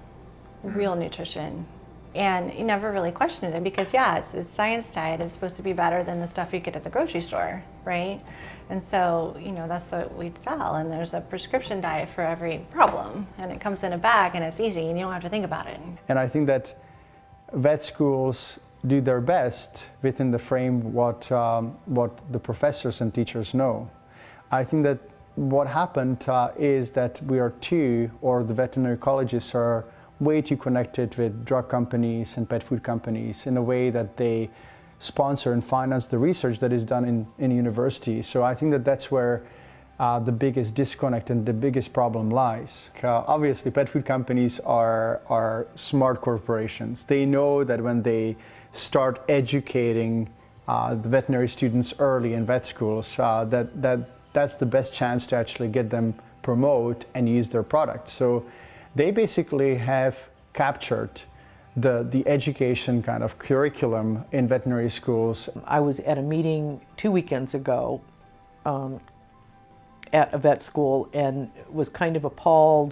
real nutrition. And you never really questioned it because, yeah, it's, it's Science Diet is supposed to be better than the stuff you get at the grocery store, right? And so, you know, that's what we'd sell. And there's a prescription diet for every problem. And it comes in a bag and it's easy and you don't have to think about it. And I think that vet schools do their best within the frame what, um, what the professors and teachers know. I think that what happened uh, is that we are too, or the veterinary colleges are way too connected with drug companies and pet food companies in a way that they sponsor and finance the research that is done in, in universities. So I think that that's where uh, the biggest disconnect and the biggest problem lies. Uh, obviously, pet food companies are, are smart corporations. They know that when they start educating uh, the veterinary students early in vet schools, uh, that, that that's the best chance to actually get them promote and use their product. So they basically have captured the, the education kind of curriculum in veterinary schools. I was at a meeting two weekends ago um, at a vet school and was kind of appalled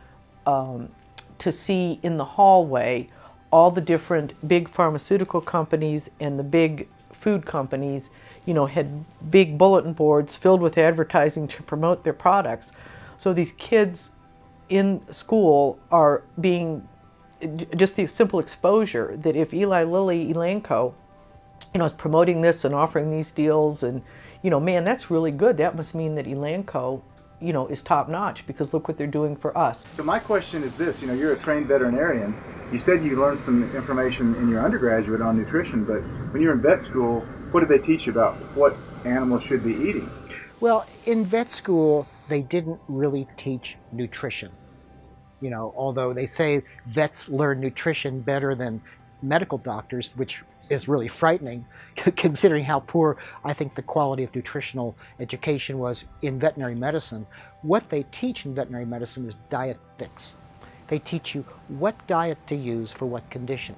um, to see in the hallway all the different big pharmaceutical companies and the big food companies, you know, had big bulletin boards filled with advertising to promote their products. So these kids in school are being, just the simple exposure that if Eli Lilly Elanco, you know, is promoting this and offering these deals, and, you know, man, that's really good. That must mean that Elanco, you know, is top notch, because look what they're doing for us. So my question is this, you know, you're a trained veterinarian. You said you learned some information in your undergraduate on nutrition, but when you were in vet school, what did they teach you about what animals should be eating? Well, in vet school, they didn't really teach nutrition. You know, although they say vets learn nutrition better than medical doctors, which is really frightening, considering how poor I think the quality of nutritional education was in veterinary medicine. What they teach in veterinary medicine is dietetics. They teach you what diet to use for what condition.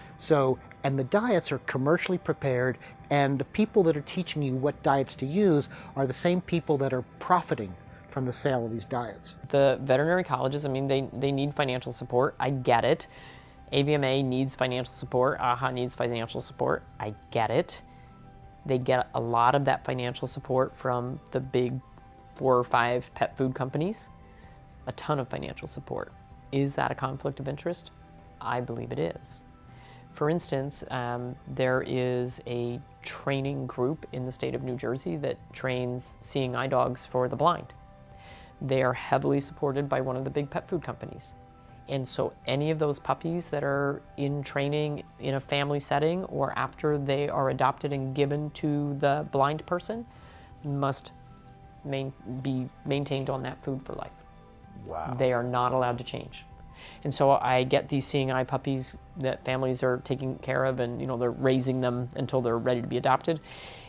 So, and the diets are commercially prepared, and the people that are teaching you what diets to use are the same people that are profiting from the sale of these diets. The veterinary colleges, I mean, they, they need financial support. I get it. A V M A needs financial support. A H A needs financial support. I get it. They get a lot of that financial support from the big four or five pet food companies. A ton of financial support. Is that a conflict of interest? I believe it is. For instance, um, there is a training group in the state of New Jersey that trains seeing eye dogs for the blind. They are heavily supported by one of the big pet food companies. And so any of those puppies that are in training in a family setting or after they are adopted and given to the blind person must main, be maintained on that food for life. Wow. They are not allowed to change. And so I get these seeing eye puppies that families are taking care of, and you know they're raising them until they're ready to be adopted.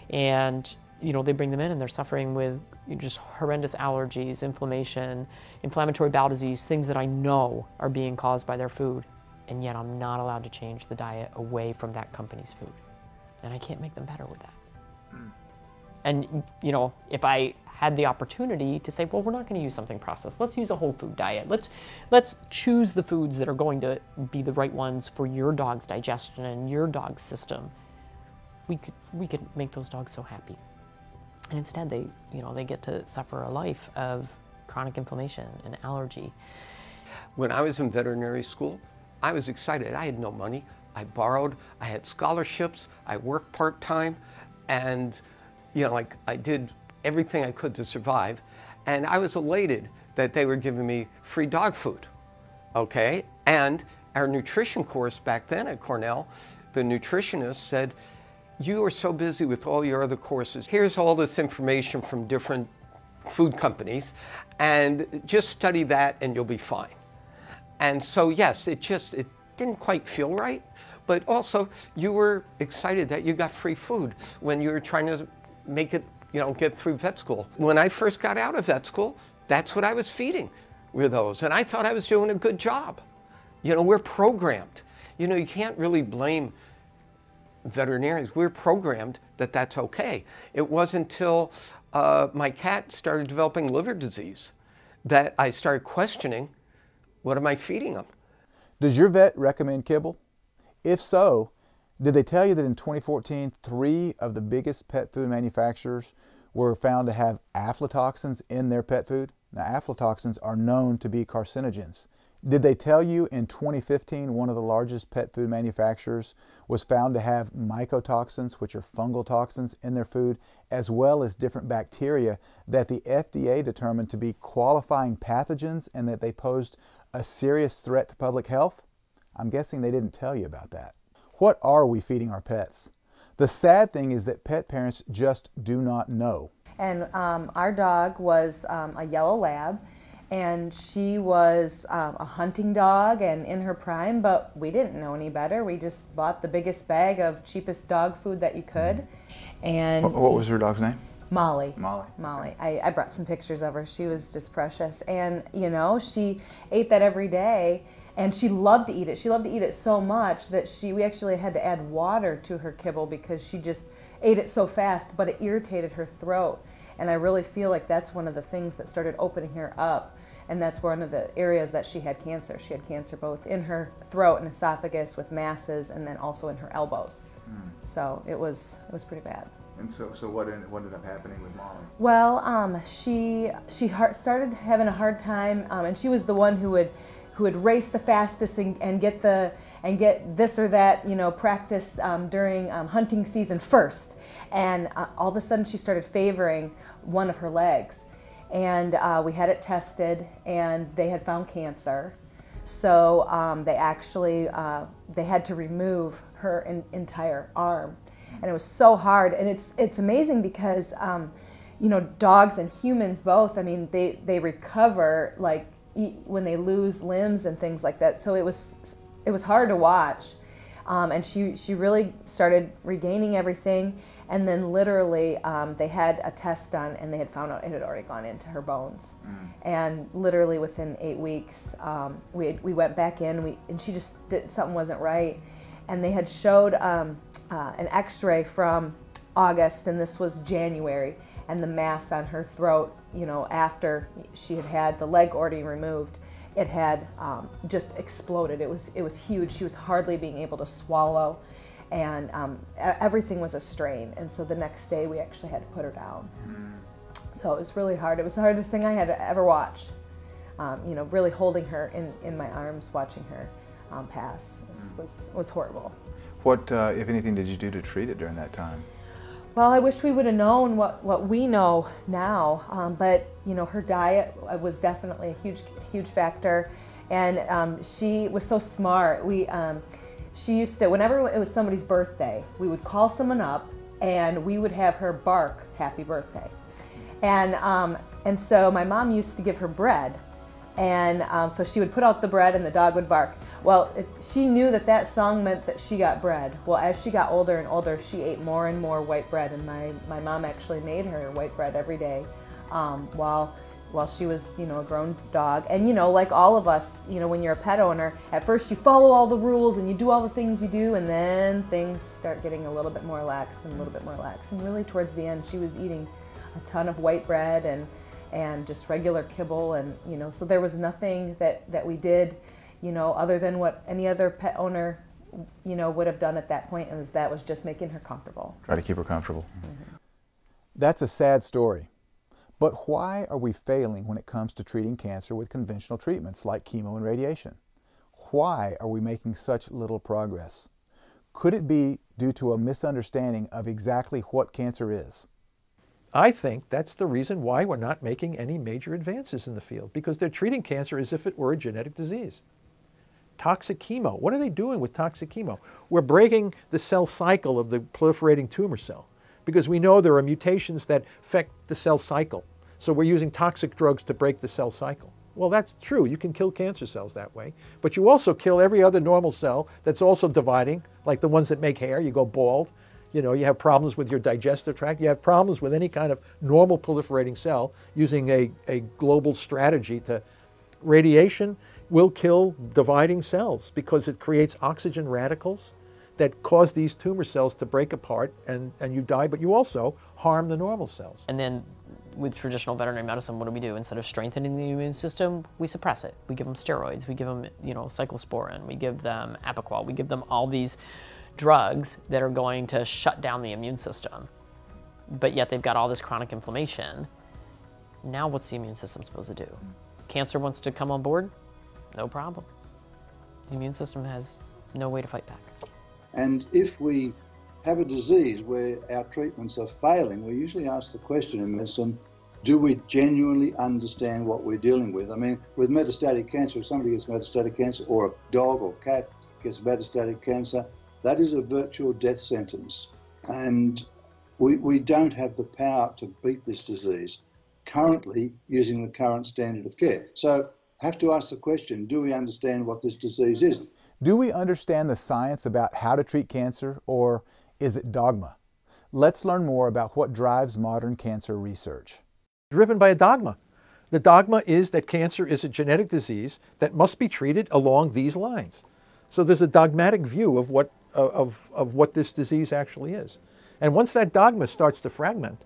And you know they bring them in and they're suffering with just horrendous allergies, inflammation, inflammatory bowel disease, things that I know are being caused by their food. And yet I'm not allowed to change the diet away from that company's food. And I can't make them better with that. Mm. And you know, if I had the opportunity to say, well, we're not going to use something processed. Let's use a whole food diet. Let's let's choose the foods that are going to be the right ones for your dog's digestion and your dog's system. We could we could make those dogs so happy. And instead, they you know they get to suffer a life of chronic inflammation and allergy. When I was in veterinary school, I was excited. I had no money. I borrowed. I had scholarships. I worked part-time, and you know, like I did everything I could to survive, and I was elated that they were giving me free dog food, okay? And our nutrition course back then at Cornell, the nutritionist said, you are so busy with all your other courses. Here's all this information from different food companies, and just study that and you'll be fine. And so yes, it just, it didn't quite feel right, but also you were excited that you got free food when you were trying to make it, you know, get through vet school. When I first got out of vet school, that's what I was feeding with those. And I thought I was doing a good job. You know, we're programmed. You know, you can't really blame veterinarians. We're programmed that that's okay. It wasn't until uh, my cat started developing liver disease that I started questioning, what am I feeding them? Does your vet recommend kibble? If so, did they tell you that in twenty fourteen, three of the biggest pet food manufacturers were found to have aflatoxins in their pet food? Now, aflatoxins are known to be carcinogens. Did they tell you in twenty fifteen, one of the largest pet food manufacturers was found to have mycotoxins, which are fungal toxins, in their food, as well as different bacteria that the F D A determined to be qualifying pathogens and that they posed a serious threat to public health? I'm guessing they didn't tell you about that. What are we feeding our pets? The sad thing is that pet parents just do not know. And um, our dog was um, a yellow lab, and she was um, a hunting dog and in her prime, but we didn't know any better. We just bought the biggest bag of cheapest dog food that you could. And What, what was her dog's name? Molly. Molly. Molly. I, I brought some pictures of her. She was just precious. And, you know, she ate that every day. And she loved to eat it. She loved to eat it so much that she we actually had to add water to her kibble because she just ate it so fast, but it irritated her throat. And I really feel like that's one of the things that started opening her up. And that's one of the areas that she had cancer. She had cancer both in her throat and esophagus with masses, and then also in her elbows. Mm. So it was it was pretty bad. And so, so what ended, what ended up happening with Molly? Well, um, she she started having a hard time, um, and she was the one who would who would race the fastest and, and get the and get this or that, you know, practice um, during um, hunting season first. And uh, all of a sudden, she started favoring one of her legs. And uh, we had it tested, and they had found cancer. So um, they actually, uh, they had to remove her in, entire arm. And it was so hard. And it's, it's amazing because, um, you know, dogs and humans both, I mean, they, they recover like e when they lose limbs and things like that. So it was, it was hard to watch. Um, and she, she really started regaining everything. And then literally um, they had a test done, and they had found out it had already gone into her bones. Mm. And literally within eight weeks, um, we, we went back in, we, and she just did, something wasn't right. And they had showed um, uh, an x-ray from August, and this was January, and the mass on her throat, you know, after she had had the leg already removed, it had um, just exploded. It was, it was huge. She was hardly being able to swallow. And um, everything was a strain, and so the next day we actually had to put her down. Mm. So it was really hard. It was the hardest thing I had ever watched. Um, you know, really holding her in, in my arms, watching her um, pass was, was, was horrible. What, uh, if anything, did you do to treat it during that time? Well, I wish we would have known what, what we know now, um, but you know, her diet was definitely a huge, huge factor, and um, she was so smart. We. Um, She used to, whenever it was somebody's birthday, we would call someone up and we would have her bark, happy birthday. And, um, and so my mom used to give her bread. And um, so she would put out the bread and the dog would bark. Well, it, she knew that that song meant that she got bread. Well, as she got older and older, she ate more and more white bread. And my, my mom actually made her white bread every day um, while while she was, you know, a grown dog. And, you know, like all of us, you know, when you're a pet owner, at first you follow all the rules and you do all the things you do, and then things start getting a little bit more lax and a little bit more lax. And really towards the end, she was eating a ton of white bread and, and just regular kibble. And, you know, so there was nothing that, that we did, you know, other than what any other pet owner, you know, would have done at that point, and that was just making her comfortable. Try to keep her comfortable. Mm-hmm. That's a sad story. But why are we failing when it comes to treating cancer with conventional treatments like chemo and radiation? Why are we making such little progress? Could it be due to a misunderstanding of exactly what cancer is? I think that's the reason why we're not making any major advances in the field, because they're treating cancer as if it were a genetic disease. Toxic chemo, what are they doing with toxic chemo? We're breaking the cell cycle of the proliferating tumor cell, because we know there are mutations that affect the cell cycle. So we're using toxic drugs to break the cell cycle. Well, that's true. You can kill cancer cells that way. But you also kill every other normal cell that's also dividing, like the ones that make hair. You go bald. You know, you have problems with your digestive tract. You have problems with any kind of normal proliferating cell using a, a global strategy to radiation will kill dividing cells because it creates oxygen radicals that cause these tumor cells to break apart, and, and you die, but you also harm the normal cells. And then with traditional veterinary medicine, what do we do? Instead of strengthening the immune system, we suppress it. We give them steroids, we give them, you know, cyclosporin, we give them Apoquel, we give them all these drugs that are going to shut down the immune system. But yet they've got all this chronic inflammation. Now what's the immune system supposed to do? Cancer wants to come on board? No problem. The immune system has no way to fight back. And if we have a disease where our treatments are failing, we usually ask the question in medicine, do we genuinely understand what we're dealing with? I mean, with metastatic cancer, if somebody gets metastatic cancer, or a dog or cat gets metastatic cancer, that is a virtual death sentence. And we, we don't have the power to beat this disease currently using the current standard of care. So have to ask the question, do we understand what this disease is? Do we understand the science about how to treat cancer, or is it dogma? Let's learn more about what drives modern cancer research. Driven by a dogma. The dogma is that cancer is a genetic disease that must be treated along these lines. So there's a dogmatic view of what, of, of what this disease actually is. And once that dogma starts to fragment,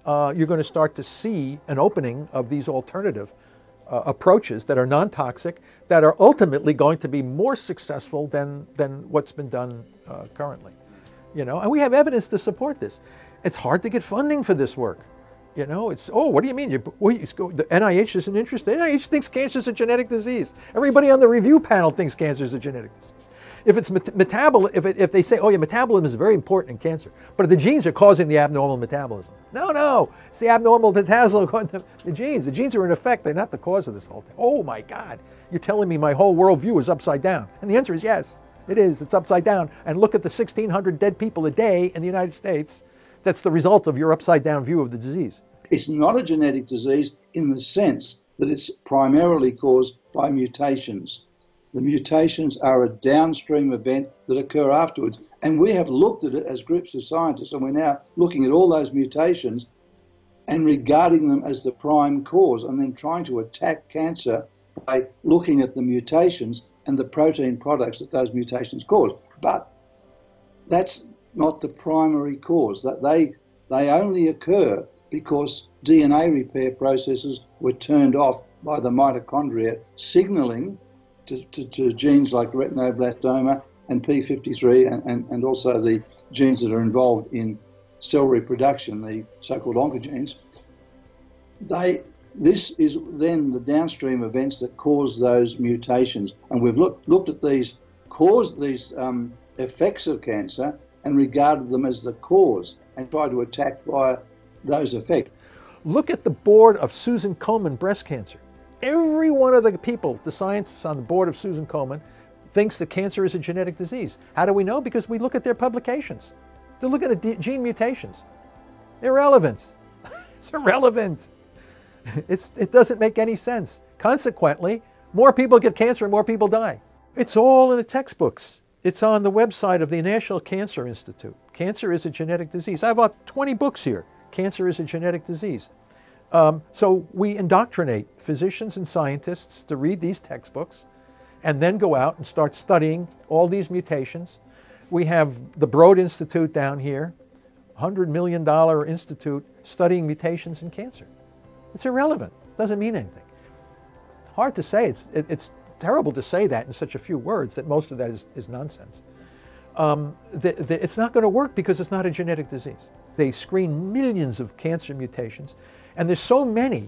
uh, you're going to start to see an opening of these alternative uh, approaches that are non-toxic, that are ultimately going to be more successful than, than what's been done uh, currently. You know, and we have evidence to support this. It's hard to get funding for this work. You know, it's, oh, what do you mean? You, well, you go, the N I H isn't interested. The N I H thinks cancer is a genetic disease. Everybody on the review panel thinks cancer is a genetic disease. If it's met metabol, if, it, if they say, oh, yeah, metabolism is very important in cancer, but the genes are causing the abnormal metabolism. No, no, it's the abnormal metabolism, the genes. The genes are in effect, they're not the cause of this whole thing. Oh my God, you're telling me my whole worldview is upside down. And the answer is yes, it is, it's upside down. And look at the sixteen hundred dead people a day in the United States. That's the result of your upside down view of the disease. It's not a genetic disease in the sense that it's primarily caused by mutations. The mutations are a downstream event that occur afterwards. And we have looked at it as groups of scientists, and we're now looking at all those mutations and regarding them as the prime cause, and then trying to attack cancer by looking at the mutations and the protein products that those mutations cause. But that's not the primary cause. That they, they only occur because D N A repair processes were turned off by the mitochondria, signaling To, to, to genes like retinoblastoma and P fifty-three, and, and, and also the genes that are involved in cell reproduction, the so-called oncogenes. They, this is then the downstream events that cause those mutations. And we've looked, looked at these cause, these um, effects of cancer and regarded them as the cause and tried to attack via those effects. Look at the board of Susan Komen breast cancer. Every one of the people, the scientists on the board of Susan Komen, thinks that cancer is a genetic disease. How do we know? Because we look at their publications. They're looking at gene mutations. Irrelevant. It's irrelevant. It's, it doesn't make any sense. Consequently, more people get cancer and more people die. It's all in the textbooks. It's on the website of the National Cancer Institute. Cancer is a genetic disease. I have about twenty books here. Cancer is a genetic disease. Um, so we indoctrinate physicians and scientists to read these textbooks and then go out and start studying all these mutations. We have the Broad Institute down here, one hundred million dollar institute studying mutations in cancer. It's irrelevant, doesn't mean anything. Hard to say, it's, it, it's terrible to say that in such a few words, that most of that is, is nonsense. Um, the, the, it's not going to work because it's not a genetic disease. They screen millions of cancer mutations. And there's so many,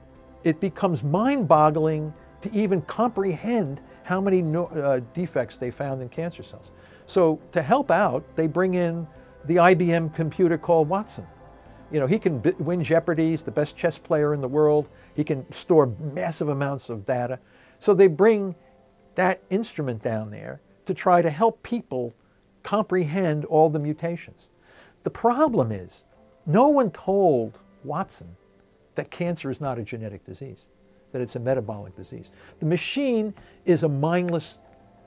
it becomes mind-boggling to even comprehend how many no, uh, defects they found in cancer cells. So to help out, they bring in the I B M computer called Watson. You know, he can win Jeopardy, he's the best chess player in the world, he can store massive amounts of data. So they bring that instrument down there to try to help people comprehend all the mutations. The problem is, no one told Watson that cancer is not a genetic disease, that it's a metabolic disease. The machine is a mindless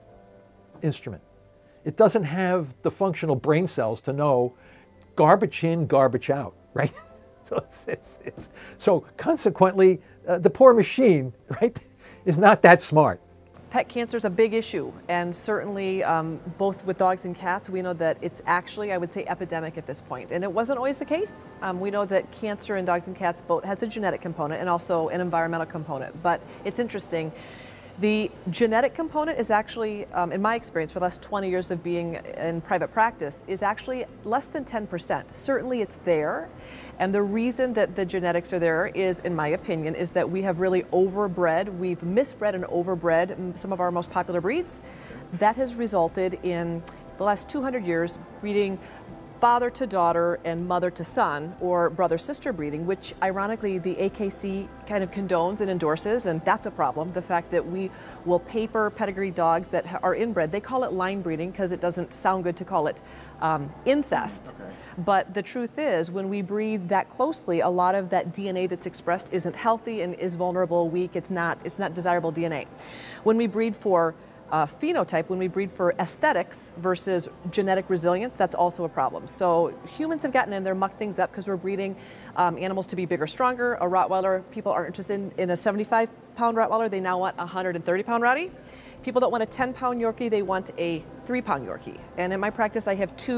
instrument. It doesn't have the functional brain cells to know garbage in, garbage out, right? So, it's, it's, it's, so consequently, uh, the poor machine, right, is not that smart. Pet cancer is a big issue, and certainly um, both with dogs and cats, we know that it's actually, I would say, epidemic at this point. And it wasn't always the case. Um, we know that cancer in dogs and cats both has a genetic component and also an environmental component. But it's interesting. The genetic component is actually, um, in my experience, for the last twenty years of being in private practice, is actually less than ten percent. Certainly it's there. And the reason that the genetics are there is, in my opinion, is that we have really overbred, we've misbred and overbred some of our most popular breeds. That has resulted in the last two hundred years breeding father to daughter and mother to son, or brother-sister breeding, which ironically the A K C kind of condones and endorses, and that's a problem. The fact that we will paper pedigree dogs that are inbred, they call it line breeding because it doesn't sound good to call it um, incest. Okay. But the truth is, when we breed that closely, a lot of that D N A that's expressed isn't healthy and is vulnerable, weak, it's not, it's not desirable D N A. When we breed for Uh, phenotype, when we breed for aesthetics versus genetic resilience, that's also a problem. So humans have gotten in there, mucked things up because we're breeding um, animals to be bigger, stronger. A Rottweiler, people aren't interested in, in a seventy-five pound Rottweiler, they now want a one hundred thirty pound Rottie. People don't want a ten pound Yorkie, they want a three pound Yorkie. And in my practice, I have two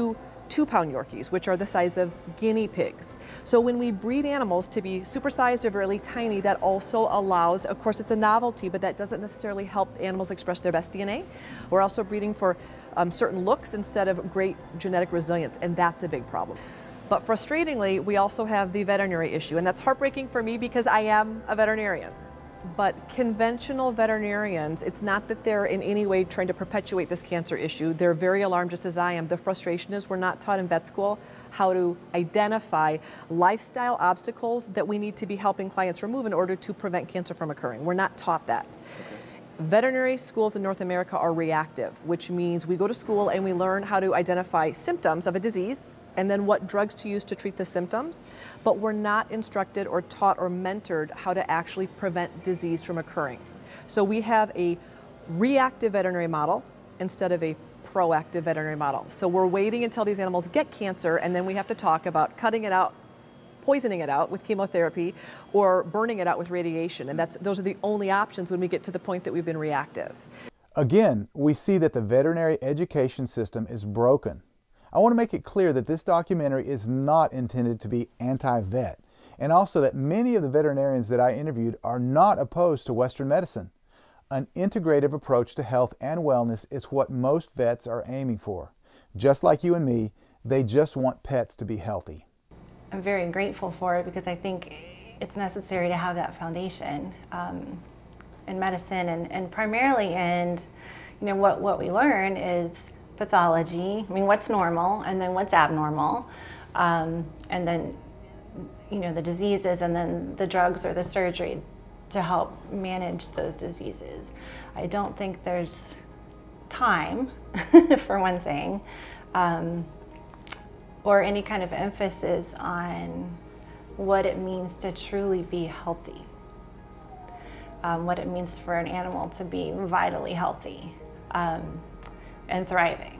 two-pound Yorkies, which are the size of guinea pigs. So when we breed animals to be supersized or really tiny, that also allows, of course it's a novelty, but that doesn't necessarily help animals express their best D N A. We're also breeding for um, certain looks instead of great genetic resilience, and that's a big problem. But frustratingly, we also have the veterinary issue, and that's heartbreaking for me because I am a veterinarian. But conventional veterinarians, it's not that they're in any way trying to perpetuate this cancer issue. They're very alarmed, just as I am. The frustration is we're not taught in vet school how to identify lifestyle obstacles that we need to be helping clients remove in order to prevent cancer from occurring. We're not taught that. Veterinary schools in North America are reactive, which means we go to school and we learn how to identify symptoms of a disease and then what drugs to use to treat the symptoms, but we're not instructed or taught or mentored how to actually prevent disease from occurring. So we have a reactive veterinary model instead of a proactive veterinary model. So we're waiting until these animals get cancer, and then we have to talk about cutting it out, poisoning it out with chemotherapy, or burning it out with radiation. And that's, those are the only options when we get to the point that we've been reactive. Again, we see that the veterinary education system is broken. I want to make it clear that this documentary is not intended to be anti-vet, and also that many of the veterinarians that I interviewed are not opposed to Western medicine. An integrative approach to health and wellness is what most vets are aiming for. Just like you and me, they just want pets to be healthy. I'm very grateful for it because I think it's necessary to have that foundation um, in medicine, and, and primarily in, you know, what, what we learn is pathology. I mean, what's normal, and then what's abnormal, um, and then, you know, the diseases, and then the drugs or the surgery to help manage those diseases. I don't think there's time, for one thing, um, or any kind of emphasis on what it means to truly be healthy, um, what it means for an animal to be vitally healthy. Um, and thriving.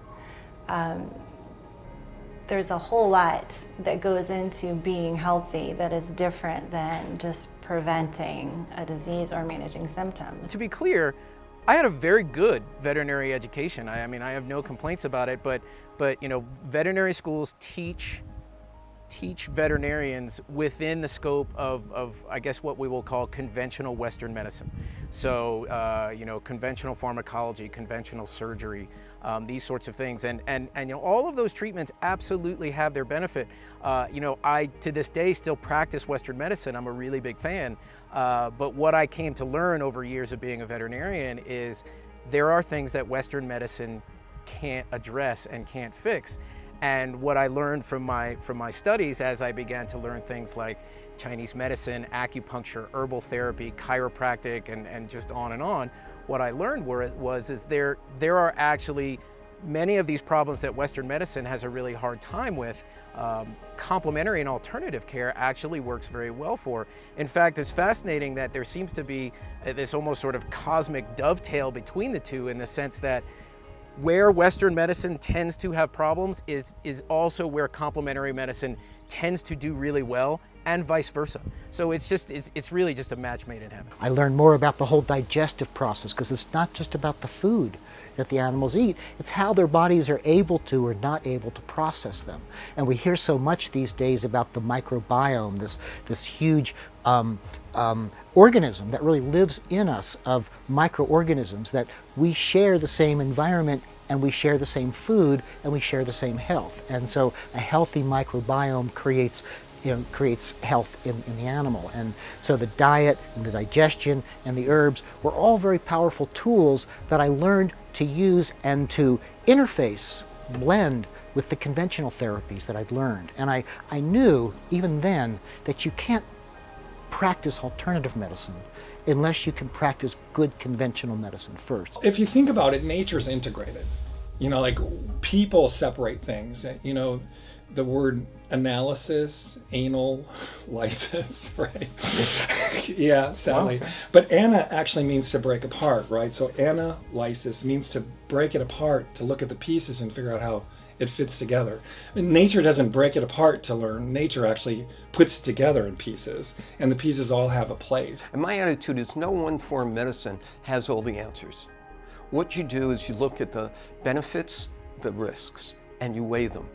Um, there's a whole lot that goes into being healthy that is different than just preventing a disease or managing symptoms. To be clear, I had a very good veterinary education. I, I mean, I have no complaints about it, but, but you know, veterinary schools teach teach veterinarians within the scope of, of, I guess, what we will call conventional Western medicine. So, uh, you know, conventional pharmacology, conventional surgery, um, these sorts of things. And, and, and, you know, all of those treatments absolutely have their benefit. Uh, you know, I, to this day, still practice Western medicine. I'm a really big fan. Uh, but what I came to learn over years of being a veterinarian is there are things that Western medicine can't address and can't fix. And what I learned from my, from my studies as I began to learn things like Chinese medicine, acupuncture, herbal therapy, chiropractic, and, and just on and on, what I learned were, was is there, there are actually many of these problems that Western medicine has a really hard time with. Um, complementary and alternative care actually works very well for. In fact, it's fascinating that there seems to be this almost sort of cosmic dovetail between the two, in the sense that where Western medicine tends to have problems is, is also where complementary medicine tends to do really well, and vice versa. So it's just, it's, it's really just a match made in heaven. I learned more about the whole digestive process, because it's not just about the food that the animals eat, it's how their bodies are able to or not able to process them. And we hear so much these days about the microbiome, this, this huge um, um, organism that really lives in us, of microorganisms, that we share the same environment, and we share the same food, and we share the same health. And so a healthy microbiome creates You know, creates health in, in the animal. And so the diet and the digestion and the herbs were all very powerful tools that I learned to use and to interface, blend with the conventional therapies that I'd learned. And I, I knew even then that you can't practice alternative medicine unless you can practice good conventional medicine first. If you think about it, nature's integrated. You know, like people separate things. You know, the word analysis, anal, lysis, right? Yeah, sadly. Wow. But ana actually means to break apart, right? So analysis means to break it apart, to look at the pieces and figure out how it fits together. I mean, nature doesn't break it apart to learn. Nature actually puts it together in pieces, and the pieces all have a place. And my attitude is no one form of medicine has all the answers. What you do is you look at the benefits, the risks, and you weigh them.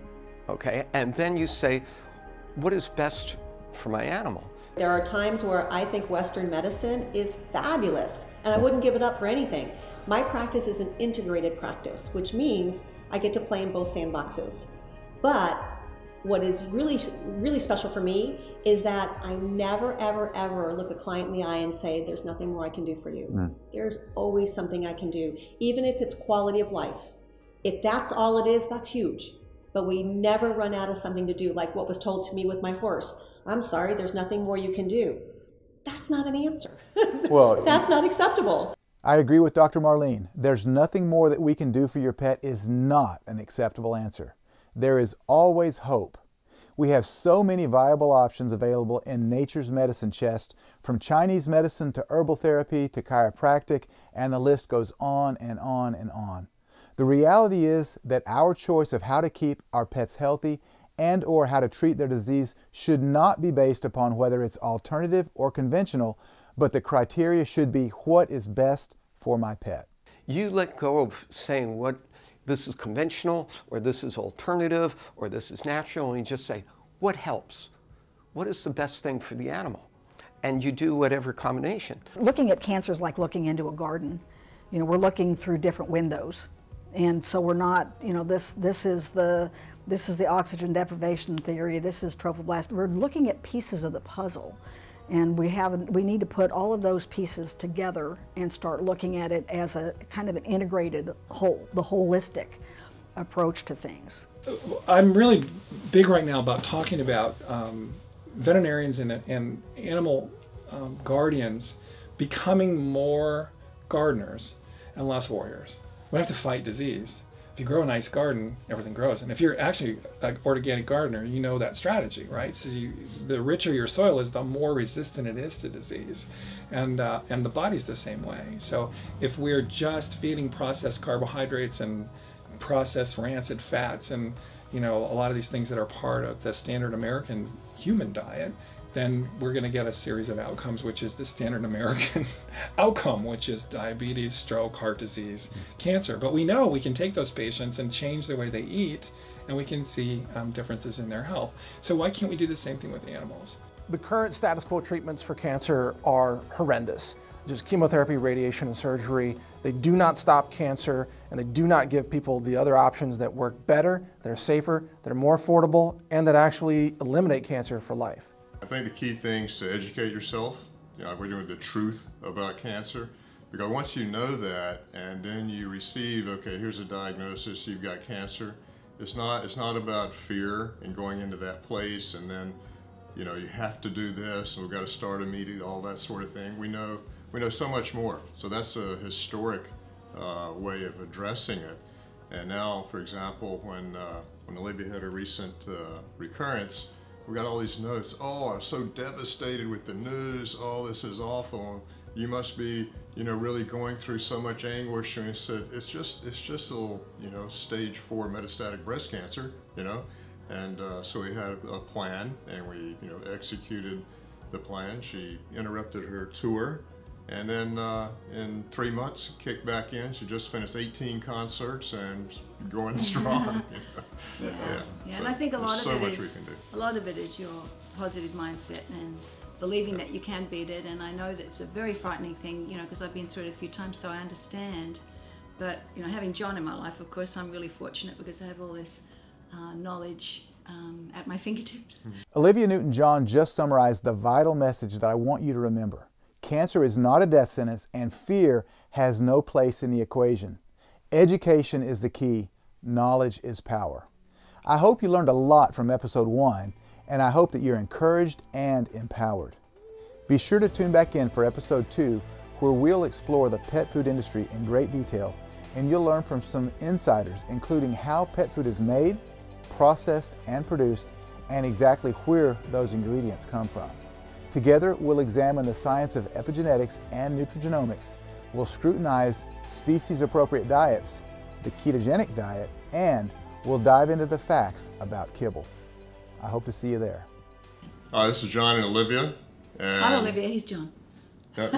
okay? And then you say, what is best for my animal? There are times where I think Western medicine is fabulous, and I wouldn't give it up for anything. My practice is an integrated practice, which means I get to play in both sandboxes. But what is really, really special for me is that I never, ever, ever look a client in the eye and say, there's nothing more I can do for you. Mm. There's always something I can do, even if it's quality of life. If that's all it is, that's huge. But we never run out of something to do, like what was told to me with my horse. I'm sorry, there's nothing more you can do. That's not an answer. Well, that's not acceptable. I agree with Doctor Marlene. There's nothing more that we can do for your pet is not an acceptable answer. There is always hope. We have so many viable options available in nature's medicine chest, from Chinese medicine to herbal therapy to chiropractic, and the list goes on and on and on. The reality is that our choice of how to keep our pets healthy and or how to treat their disease should not be based upon whether it's alternative or conventional, but the criteria should be what is best for my pet. You let go of saying what this is conventional, or this is alternative, or this is natural, and you just say, what helps? What is the best thing for the animal? And you do whatever combination. Looking at cancer is like looking into a garden. You know, we're looking through different windows. And so we're not, you know, this this is the this is the oxygen deprivation theory, this is trophoblast. We're looking at pieces of the puzzle. And we have we need to put all of those pieces together and start looking at it as a kind of an integrated whole, the holistic approach to things. I'm really big right now about talking about um, veterinarians and, and animal um, guardians becoming more gardeners and less warriors. We have to fight disease. If you grow a nice garden, everything grows. And if you're actually an organic gardener, you know that strategy, right? So you, the richer your soil is, the more resistant it is to disease. And, uh, and the body's the same way. So if we're just feeding processed carbohydrates and processed rancid fats and, you know, a lot of these things that are part of the standard American human diet, then we're going to get a series of outcomes, which is the standard American outcome, which is diabetes, stroke, heart disease, cancer. But we know we can take those patients and change the way they eat, and we can see um, differences in their health. So why can't we do the same thing with animals? The current status quo treatments for cancer are horrendous. Just chemotherapy, radiation, and surgery. They do not stop cancer, and they do not give people the other options that work better, that are safer, that are more affordable, and that actually eliminate cancer for life. I think the key thing is to educate yourself. You know, we're doing the truth about cancer, because once you know that, and then you receive, okay, here's a diagnosis, you've got cancer. It's not. It's not about fear and going into that place, and then, you know, you have to do this, and we've got to start immediately, all that sort of thing. We know. We know so much more. So that's a historic uh, way of addressing it. And now, for example, when uh, when Olivia had a recent uh, recurrence, we got all these notes. Oh, I'm so devastated with the news. Oh, this is awful. You must be, you know, really going through so much anguish. And we said, it's just, it's just a little, you know, stage four metastatic breast cancer, you know. And uh, so we had a plan, and we, you know, executed the plan. She interrupted her tour, and then uh, in three months, kicked back in. She just finished eighteen concerts and going strong. You know? That's yeah. awesome. Yeah, So and I think a lot of so it much is we can do. a lot of it is your positive mindset and believing that you can beat it. And I know that it's a very frightening thing, you know, because I've been through it a few times, so I understand. But you know, having John in my life, of course, I'm really fortunate because I have all this uh, knowledge um, at my fingertips. Olivia Newton-John just summarized the vital message that I want you to remember. Cancer is not a death sentence, and fear has no place in the equation. Education is the key. Knowledge is power. I hope you learned a lot from episode one, and I hope that you're encouraged and empowered. Be sure to tune back in for episode two, where we'll explore the pet food industry in great detail, and you'll learn from some insiders, including how pet food is made, processed, and produced, and exactly where those ingredients come from. Together, we'll examine the science of epigenetics and nutrigenomics. We'll scrutinize species-appropriate diets, the ketogenic diet, and we'll dive into the facts about kibble. I hope to see you there. Hi, this is John and Olivia. And I'm Olivia, he's John. Yep.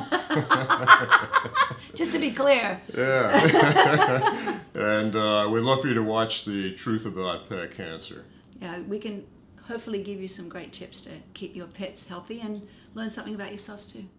Just to be clear. Yeah. And uh, we'd love for you to watch The Truth About Pet Cancer. you know, we can hopefully give you some great tips to keep your pets healthy and learn something about yourselves too.